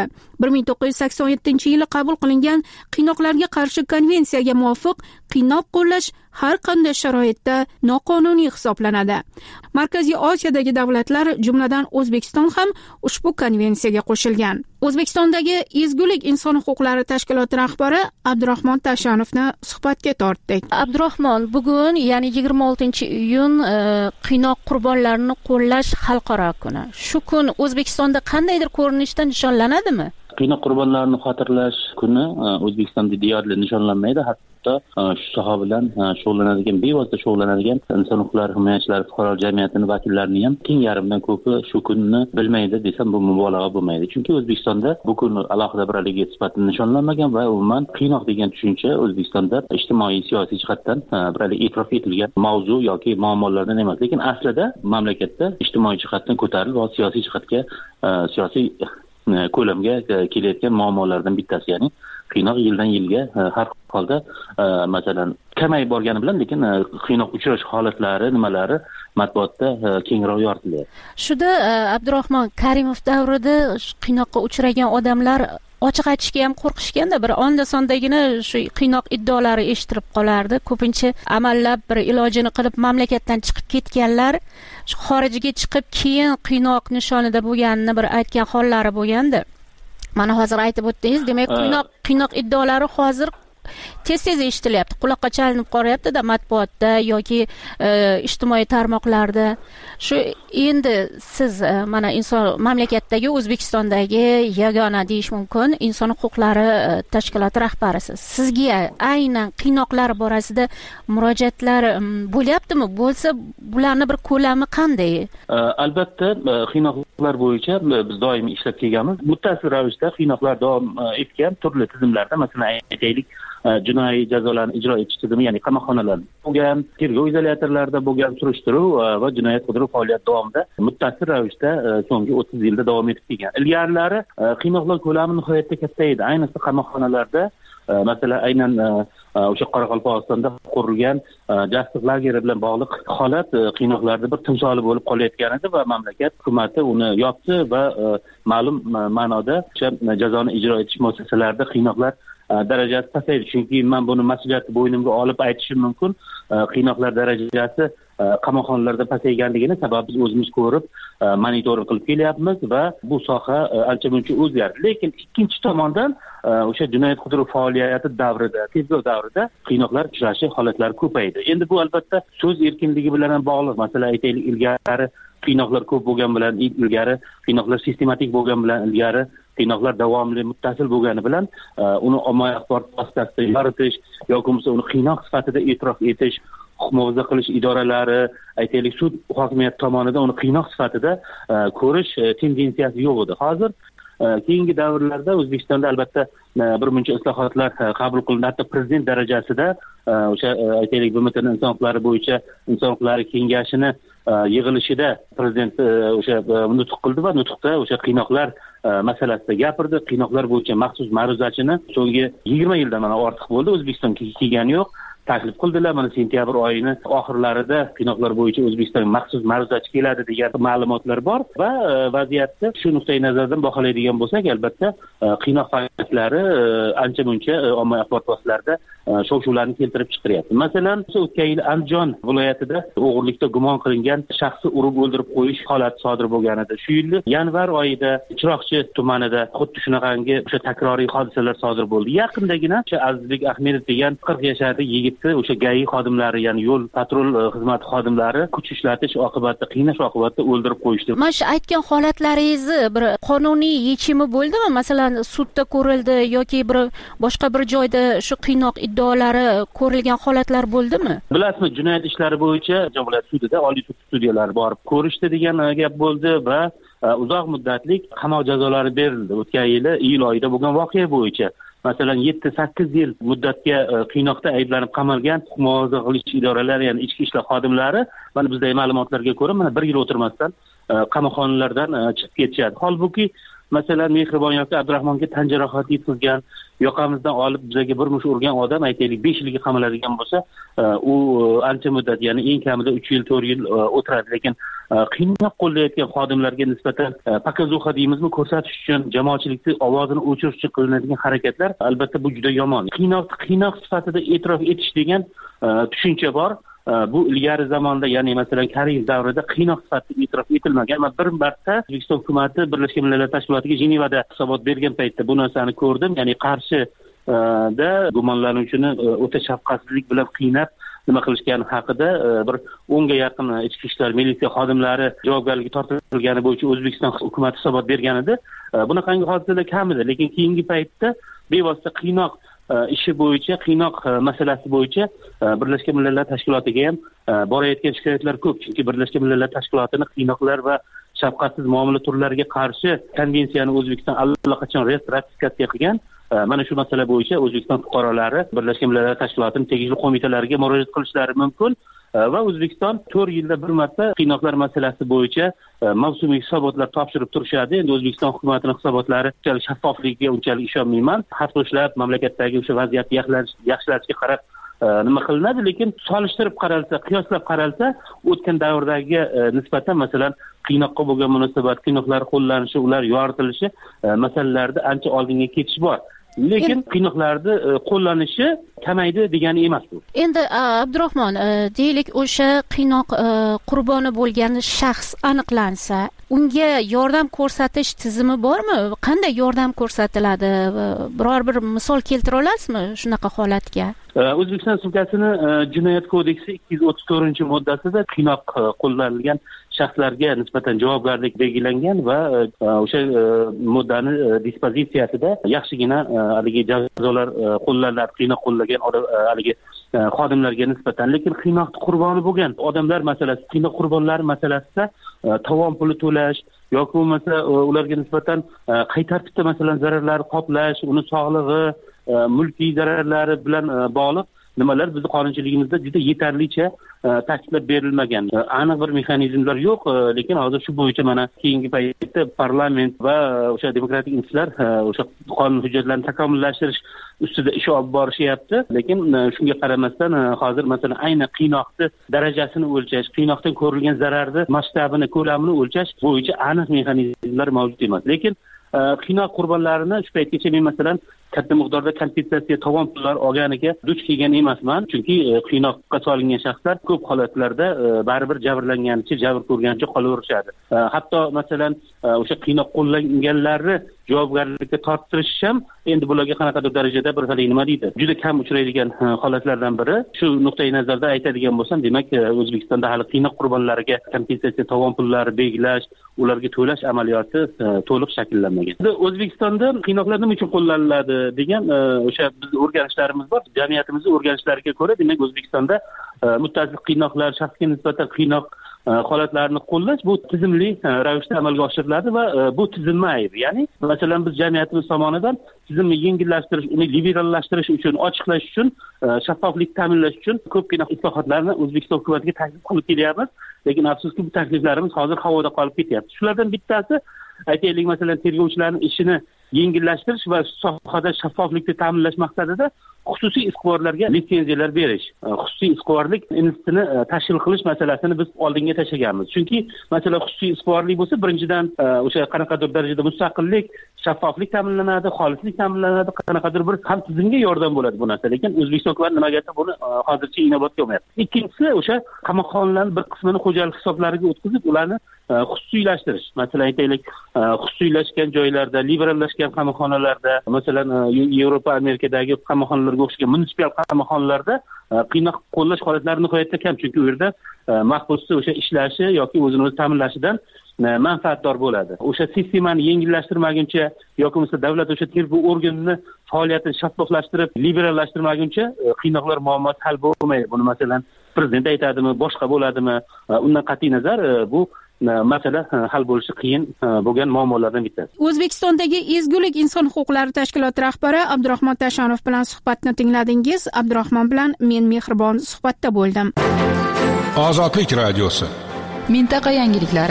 1987-yili qabul qilingan qiynoqlarga qarshi konvensiyaga muvofiq qiynoq qo'llash har qanday sharoitda noqonuniy hisoblanadi. Markaziy Osiyodagi davlatlar, jumladan O'zbekiston ham ushbu konvensiyaga qo'shilgan. O'zbekistondagi Ezgulik inson huquqlari tashkiloti rahbari Abdurahmon Tashanovni suhbatga tortdik. Abdurahmon, bugun, ya'ni 26-iyun qiynoq qurbonlarini qo'llash xalqaro kuni. Shu kun O'zbekistonda qandaydir ko'rinishda nishonlanadimi? Qiynoq qurbonlarini xotirlash kuni O'zbekistonda deyarli nishonlanmaydi. Hatto shu soha bilan shug'ullanadigan, bevosita shug'ullanadigan inson huquqlari himoyachilari, fuqaro jamiyatining vakillarini ham teng yarmidan ko'pi shu kunni bilmaydi desam bu mubolag'a bo'lmaydi. Chunki O'zbekistonda bu kun alohida bir aligit sifatida nishonlanmagan va umuman qiynoq degan tushuncha O'zbekistonda ijtimoiy, siyosiy jihatdan bir e'tirof etilgan mavzu yoki muammolardan emas. Lekin aslida mamlakatda ijtimoiy jihatdan ko'tarilib va siyosiy jihatga, siyosiy ko'lamga kelayotgan muammolardan bittasi, ya'ni qiynoq yildan yilga har holda masalan kamayib borgani bilan, lekin qiynoq uchrash holatlari, nimalari matbuotda kengroq yoritilyapti. Shuda Abdurahmon Karimov davrida qiynoqqa uchragan odamlar ochiq aytishga ham qo'rqishganda, bir onda sondagina shu qiynoq iddaolari eshitilib qolardi. Ko'pincha amallab bir ilojini qilib mamlakatdan chiqib ketganlar xorijga chiqib keyin qiynoq nishonida bo'lganini bir aytgan hollari bo'lgandi. Mana hozir aytib o'tdingiz, demak qiynoq iddaolari hozir tez-tez eshitilyapti, quloqqa chalinib qolyapti-da matbuotda yoki ijtimoiy tarmoqlarda. Shu endi siz mana inson mamlakatdagi, O'zbekistondagi yagona deyish mumkin inson huquqlari tashkiloti rahbarisiz. Sizga aynan qiynoqlar borasida murojaatlar bo'lyaptimi? Bo'lsa, bularni bir ko'lami qanday? Albatta, qiynoqlar bo'yicha biz doimiy ishlab kelganmiz. Muttasil ravishda qiynoqlar davom etgan turli tizimlarda, masalan aytaylik, jinoiy jazolarni ijro etish tizimi, ya'ni qamoqxonalar bo'lgan, tergov izolyatorlarida bo'lgan surishtiruv va jinoyat qidiruv faoliyati davomida muttasil ravishda so'nggi 30 yilda davom etib kelgan. Ilgarilari qiynoqlar ko'lami nihoyatda katta edi, ayniqsa qamoqxonalarda. Masalan, aynan o'sha Qoraqalpog'istonda qurilgan jasliq lageri bilan bog'liq holat qiynoqlarda bir timsoli bo'lib qolayotgan edi va mamlakat hukumati uni yopdi va ma'lum ma'noda o'sha jazoni ijro etish muassasalarida qiynoqlar darajasi pasaydi. Chunki men buni mas'uliyatni bo'ynimga olib aytishim mumkin. Qiynoqlar darajasi qamoqxonalarda pasayganligini sababi biz o'zimiz ko'rib, monitoring qilib kelyapmiz va bu soha ancha-muncha o'zgardi. Lekin ikkinchi tomondan o'sha jinoyat qidiruv faoliyati davrida, tergov davrida qiynoqlar uchrashi holatlari ko'paydi. Endi bu albatta so'z erkinligi bilan ham bog'liq. Masalan, aytaylik, ilgari qiynoqlar ko'p bo'lgan bilan, ilgari qiynoqlar sistematik bo'lgan bilan, ilgari qiynoqlar davomli, muttasil bo'lgani bilan uni ommaviy axborot vositasida yoritish yoki bo'lmasa uni qiynoq sifatida e'tirof etish, huquq muhofaza qilish idoralari, aytaylik sud hokimiyati tomonidan uni qiynoq sifatida ko'rish tendensiyasi yo'q edi. Hozir keyingi davrlarda O'zbekistonda albatta bir muncha islohotlar qabul qilindi. Hatto prezident darajasida o'sha aytaylik BMT inson huquqlari bo'yicha inson huquqlari kengashini yig'ilishida prezident o'sha nutq qildi va nutqda o'sha qiynoqlar masalasida gapirdi. Qiynoqlar bo'yicha maxsus ma'ruzachini so'nggi 20 yildan mana ortiq bo'ldi O'zbekistonga kelgani yo'q. Taklif qildilar. Mana sentyabr oyini oxirlarida qiynoqlar bo'yicha O'zbekistonga maxsus ma'ruzachi keladi degan ma'lumotlar bor va vaziyatni shu nuqtai nazardan baholaydigan bo'lsak, albatta qiynoq faoliyatlari ancha-muncha ommaviy axborot vositalarida shov-shuvlarni keltirib chiqaryapti. Masalan, o'tgan yil Andijon viloyatida o'g'irlikda gumon qilingan shaxsni urib o'ldirib qo'yish holati sodir bo'lgan edi. Shu yil yanvar oyida Chiroqchi tumanida xuddi shunaqangi o'sha takroriy hodisalar sodir bo'ldi. Yaqindagina o'sha Azizbek Ahmedov degan 40 yoshli yigit o'sha GAI xodimlari, ya'ni yo'l patrul xizmati xodimlari kuch ishlatish oqibatida, qiynash oqibatida o'ldirib qo'yishdi. Mana shu aytgan holatlaringizni bir qonuniy yechimi bo'ldimi? Masalan, sudda ko'rildi yoki boshqa bir joyda shu qiynoq iddaolari ko'rilgan holatlar bo'ldimi? Bilasizmi, jinoyat ishlari bo'yicha viloyat sudida, oliy sud sudyalari borib ko'rishdi degan gap bo'ldi va uzoq muddatlik qamoq jazolari berildi. O'tgan yili iyul oyida bo'lgan voqea bo'yicha masalan 7-8 yil muddatga qiynoqda ayblanib qamalgan huquq muhofaza qilish idoralari, ya'ni ichki ishlar xodimlari mana bizdagi ma'lumotlarga ko'ra mana 1 yil o'tirmasdan qamoqxonalardan chiqib ketishadi. Holbuki masalan Mehribon yoki Abdurahmonga tan jarohati yetkazgan, yoqamizdan olib bizga bir mush urgan odam aytaylik 5 yilga qamaladigan bo'lsa, u ancha muddat, ya'ni eng kamida 3 yil, 4 yil o'tiradi. Lekin qiynoq qo'llayotgan xodimlarga nisbatan показуха deymizmi, ko'rsatish uchun, jamoatchilikning ovozini o'chirish uchun qilinadigan harakatlar albatta bu juda yomon. Qiynoq sifatida e'tirof etish degan tushuncha bor. Bu ilgari zamonda, ya'ni masalan Karimov davrida qiynoq sifatida e'tirof etilmagan. Men bir marta O'zbekiston hukumati Birlashgan Millatlar Tashkilotiga Jenevada hisobot bergan paytda bu narsani ko'rdim. Ya'ni Qarshida gumonlanuvchini o'ta shafqatsizlik bilan qiynab nima qilishgani haqida bir 10 ga yaqin ichki ishlar militsiya xodimlari javobgarlikka tortilgani bo'yicha O'zbekiston hukumati hisobot bergan edi. Bunaqangi hodisalar kam edi, lekin keyingi paytda bevosita qiynoq ishi bo'yicha, qiynoq masalasi bo'yicha Birlashgan Millatlar Tashkilotiga ham borayotgan shikoyatlar ko'p. Chunki Birlashgan Millatlar Tashkilotini qiynoqlar va shafqatsiz muomala turlariga qarshi konvensiyani O'zbekiston allaqachon ratifikatsiya qilgan. Mana shu masala bo'yicha O'zbekiston fuqarolari Birlashgan Millatlar Tashkilotining tegishli qo'mitalariga murojaat qilishlari mumkin. Va O'zbekiston 4 yilda bir marta qiynoqlar masalasi bo'yicha mavsumiy hisobotlar topshirib turishadi. Endi O'zbekiston hukumatining hisobotlari unchalik shaffofligiga unchalik ishonmayman. Hafto'shlab mamlakatdagi o'sha vaziyatni yaxshilashga qarab nima qilinadi, lekin solishtirib qaralsa, qiyoslab qaralsa, o'tgan davrdagi nisbatan masalan qiynoqqa bo'lgan munosabat, qiynoqlar qo'llanishi, ular yoritilishi masalalarda ancha oldinga ketish bor. Lekin qiynoqlarni qo'llanishi kamaydi degani emas bu. Endi Abdurahmon, deylik o'sha qiynoq qurboni bo'lgan shaxs aniqlansa, unga yordam ko'rsatish tizimi bormi? Qanday yordam ko'rsatiladi? Biror bir misol keltira olasizmi shunaqa holatga? O'zbekiston Respublikasining Jinoyat kodeksi 234-moddasida qiynoq qo'llanilgan shaxslarga nisbatan javobgarlik belgilangan va o'sha moddani dispozitsiyasida yaxshigina haligi jazolar qo'llaniladi qiynoq qo'llagan haligi xodimlarga nisbatan. Lekin qiynoqning qurboni bo'lgan odamlar masalasi, qiynoq qurbonlari masalasida tovon puli to'lash yoki bo'lmasa ularga nisbatan qay tartibda masalan zararlar qoplash, uni sog'lig'i mulkiy zararlari bilan bog'liq nimalar bizni qonunchiligimizda juda yetarlicha ta'kidlab berilmagan. Aniq bir mexanizmlar yo'q, lekin hozir shu bo'yicha mana keyingi paytda parlament va o'sha demokratik institutlar o'sha qonun hujjatlarini takomillashtirish ustida ish olib borishyapti. Lekin shunga qaramasdan hozir masalan ayni qiynoqni darajasini o'lchash, qiynoqdan ko'rilgan zararni masshtabini, ko'lamini o'lchash bo'yicha aniq mexanizmlar mavjud emas. Lekin qiynoq qurbonlarini shu paytgacha men masalan katta miqdorda kompensatsiya tovon pullar olganiga duch kelgan emasman, chunki qiynoqqa solingan shaxslar ko'p holatlarda baribir jabrlanganicha, jabr ko'rganicha qolaverishadi. Hatto masalan o'sha qiynoq qo'llanganlarni javobgarlikka torttirish ham endi bularga qanaqadir darajada bir xil nima deydi, juda kam uchraydigan holatlardan biri. Shu nuqtai nazarda aytadigan bo'lsam, demak O'zbekistonda hali qiynoq qurbonlariga kompensatsiya tovon pullari belgilash, ularga to'lash amaliyoti to'liq shakllanmagan. O'zbekistonda qiynoqlar nima uchun qo'llaniladi degan o'sha biz o'rganishlarimiz bor. Jamiyatimizning o'rganishlariga ko'ra, demak O'zbekistonda muttasil qiynoqlar, shaxsga nisbatan qiynoq holatlarini qo'llash bu tizimli ravishda amalga oshiriladi va bu tizimli. Ya'ni masalan biz jamiyatimiz tomonidan tizimni yengillashtirish, uni liberallashtirish uchun, ochiqlash uchun, shaffoflik ta'minlash uchun ko'pgina islohotlarni O'zbekiston hukumatiga taklif qilib kelyapmiz. Lekin afsuski bu takliflarimiz hozir havoda qolib ketyapti. Shulardan bittasi aytaylik, masalan tergovchilarning ishini yengillashtirish va sohada shaffoflikni ta'minlash maqsadida xususiy iqtiborlarga litsenziyalar berish, xususiy iqtiborlik institutini tashkil qilish masalasini biz oldinga tashlaganmiz. Chunki masalan xususiy iqtiborlik bo'lsa, birinchidan o'sha qanaqadir darajada mustaqillik, shaffoflik ta'minlanadi, xolislik ta'minlanadi, qanaqadir bir ham tizimga yordam bo'ladi bu narsa. Lekin O'zbekiston hukumati nimagadir buni hozircha inobatga olmayapti. Ikkinchisi o'sha qamoqxonalarning bir qismini xo'jalik hisoblariga o'tkazib, ularni xususiylashtirish. Masalan aytaylik, xususiylashgan joylarda, liberallashgan qamoqxonalarda, masalan Yevropa, Amerikadagi qamoqxonalarga o'xshagan munitsipal qamoqxonalarda qiynoq qo'llash holatlari nihoyatda kam, chunki u yerda mahbusni o'sha ishlashi yoki o'zini o'zi ta'minlashidan manfaatdor bo'ladi. O'sha sistemani yengillashtirmaguncha yoki bo'lmasa davlat o'sha tergov organini faoliyatini shaffoflashtirib, liberallashtirmaguncha qiynoqlar muammosi hal bo'lmaydi. Buni masalan prezident aytadimi, boshqa bo'ladimi? Undan qat'iy nazar bu masala hal bo'lishi qiyin bo'lgan muammolardan bittasi. O'zbekistondagi Ezgulik inson huquqlari tashkiloti rahbari Abdurahmon Tashanov bilan suhbatni tingladingiz. Abdurahmon bilan men Mehribon suhbatda bo'ldim. Ozodlik radiosi. Mintaqa yangiliklari.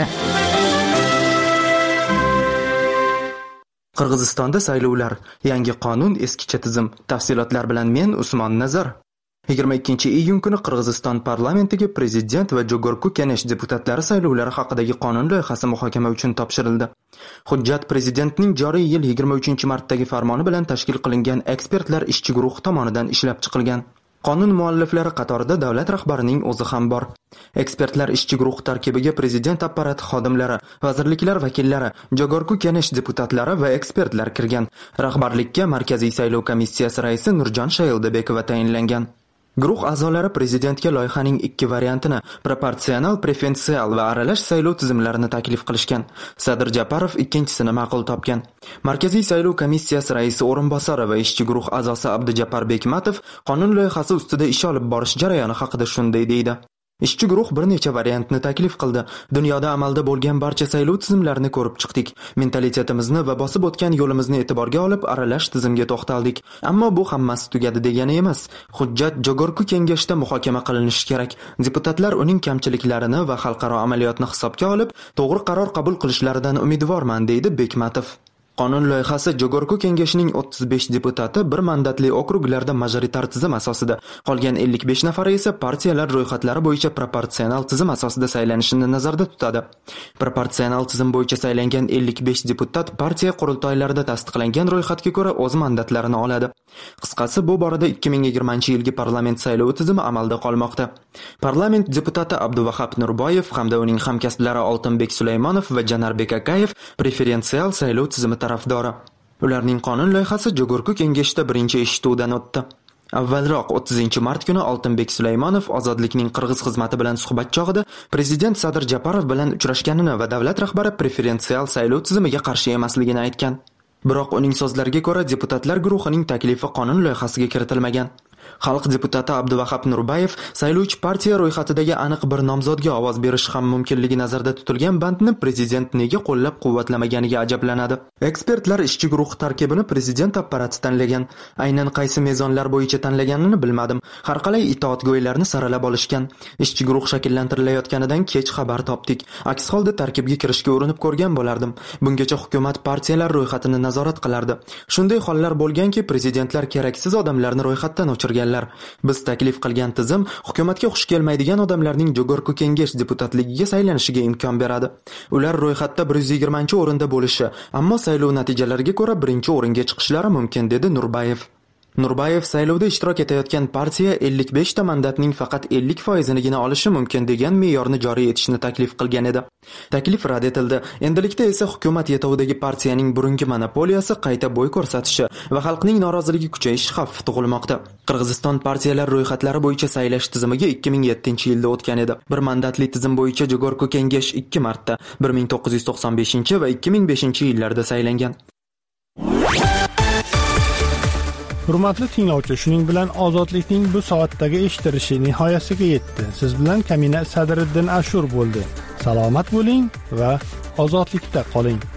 Qirg'izistonda saylovlar, yangi qonun, eskicha tizim. Tafsilotlar bilan men Usmon Nazar. 22-iyun kuni Qirg'iziston parlamentiga prezident va Jogorku Kenesh deputatlari saylovlari haqidagi qonun loyihasi muhokama uchun topshirildi. Hujjat prezidentning joriy yil 23-martdagi farmoni bilan tashkil qilingan ekspertlar ishchi guruhi tomonidan ishlab chiqilgan. Qonun mualliflari qatorida davlat rahbarining o'zi ham bor. Ekspertlar ishchi guruhi tarkibiga prezident apparati xodimlari, vazirliklar vakillari, Jogorku Kenesh deputatlari va ekspertlar kirgan. Rahbarlikka Markaziy saylov komissiyasi raisi Nurjon Shayildabekova tayinlangan. Guruh a'zolari prezidentga loyihaning ikki variantini, proporsional, preferensial va aralash saylov tizimlarini taklif qilishgan. Sadir Japarov ikkinchisini ma'qul topgan. Markaziy saylov komissiyasi raisi o'rinbosari va ishchi guruh a'zosi Abdujabbar Bekmatov qonun loyihasi ustida ish olib borish jarayoni haqida shunday deydi. Ishchi guruh bir necha variantni taklif qildi. Dunyoda amalda bo'lgan barcha saylov tizimlarini ko'rib chiqdik. Mentalitetimizni va bosib o'tgan yo'limizni e'tiborga olib aralash tizimga to'xtaldik. Ammo bu hammasi tugadi degani emas. Hujjat Jogorku kengashda muhokama qilinishi kerak. Deputatlar uning kamchiliklarini va xalqaro amaliyotni hisobga olib, to'g'ri qaror qabul qilishlaridan umidvorman, deydi Bekmatov. Qonun loyihasi Jogorku kengashining 35 deputati bir mandatli okruglarda majoritar tizim asosida, qolgan 55 nafari esa partiyalar ro'yxatlari bo'yicha proporsional tizim asosida saylanishini nazarda tutadi. Proporsional tizim bo'yicha saylangan 55 deputat partiya qurultoylarida tasdiqlangan ro'yxatga ko'ra o'z mandatlarini oladi. Qisqasi, bu borada 2020-yilgi parlament saylovi tizimi amalda qolmoqda. Parlament deputati Abduvahab Nurboyev hamda uning hamkasblari Oltinbek Sulaymonov va Janarbek Akayev preferensial saylov tizimi tarafdori. Ularning qonun loyihasi Jogorku kengashda birinchi eshituvdan o'tdi. Avvalroq 30-mart kuni Oltinbek Sulaymonov Ozodlikning Qirg'iz xizmati bilan suhbat chog'ida prezident Sadir Japarov bilan uchrashganini va davlat rahbari preferensial saylov tizimiga qarshi emasligini aytgan. Biroq uning so'zlariga ko'ra deputatlar guruhining taklifi qonun loyihasiga kiritilmagan. Xalq deputati Abduvahab Nurbayev saylovchi partiya ro'yxatidagi aniq bir nomzodga ovoz berish ham mumkinligi nazarda tutilgan bandni prezident nega qo'llab-quvvatlamaganiga ajablanadi. Ekspertlar ishchi guruh tarkibini prezident apparati tanlagan. Aynan qaysi mezonlar bo'yicha tanlaganini bilmadim. Har qalay itoatgo'ylarni saralab olishgan. Ishchi guruh shakllantirilayotganidan kech xabar topdik. Aks holda tarkibga kirishga urinib ko'rgan bo'lardim. Bungacha hukumat partiyalar ro'yxatini nazorat qilardi. Shunday hollar bo'lganki, prezidentlar keraksiz odamlarni ro'yxatdan o'chirgan. Biz taklif qilgan tizim hukumatga xush kelmaydigan odamlarning Jogorku kengash deputatligiga saylanishiga imkon beradi. Ular ro'yxatda 120-o'rinda bo'lishi, ammo saylov natijalariga ko'ra 1-o'ringa chiqishlari mumkin, dedi Nurbayev. Nurbayev saylovda ishtirok etayotgan partiya 55 ta mandatning faqat 50%nigina olishi mumkin degan me'yorni joriy etishni taklif qilgan edi. Taklif rad etildi. Endilikda esa hukumat yetovidagi partiyaning burungi monopoliyasi qayta bo'y ko'rsatishi va xalqning noroziligi kuchayishi xavfi tug'ilmoqda. Qirg'iziston partiyalar ro'yxatlari bo'yicha saylash tizimiga 2007-yilda o'tgan edi. Bir mandatli tizim bo'yicha Jogorku kengash 2 marta 1995 va 2005-yillarda saylangan. Hurmatli tinglovchi, shuning bilan ozodlikning bu soatdagi eshittirishi nihoyasiga yetdi. Siz bilan Kamina Sadriddin Ashur bo'ldi. Salomat bo'ling va ozodlikda qoling.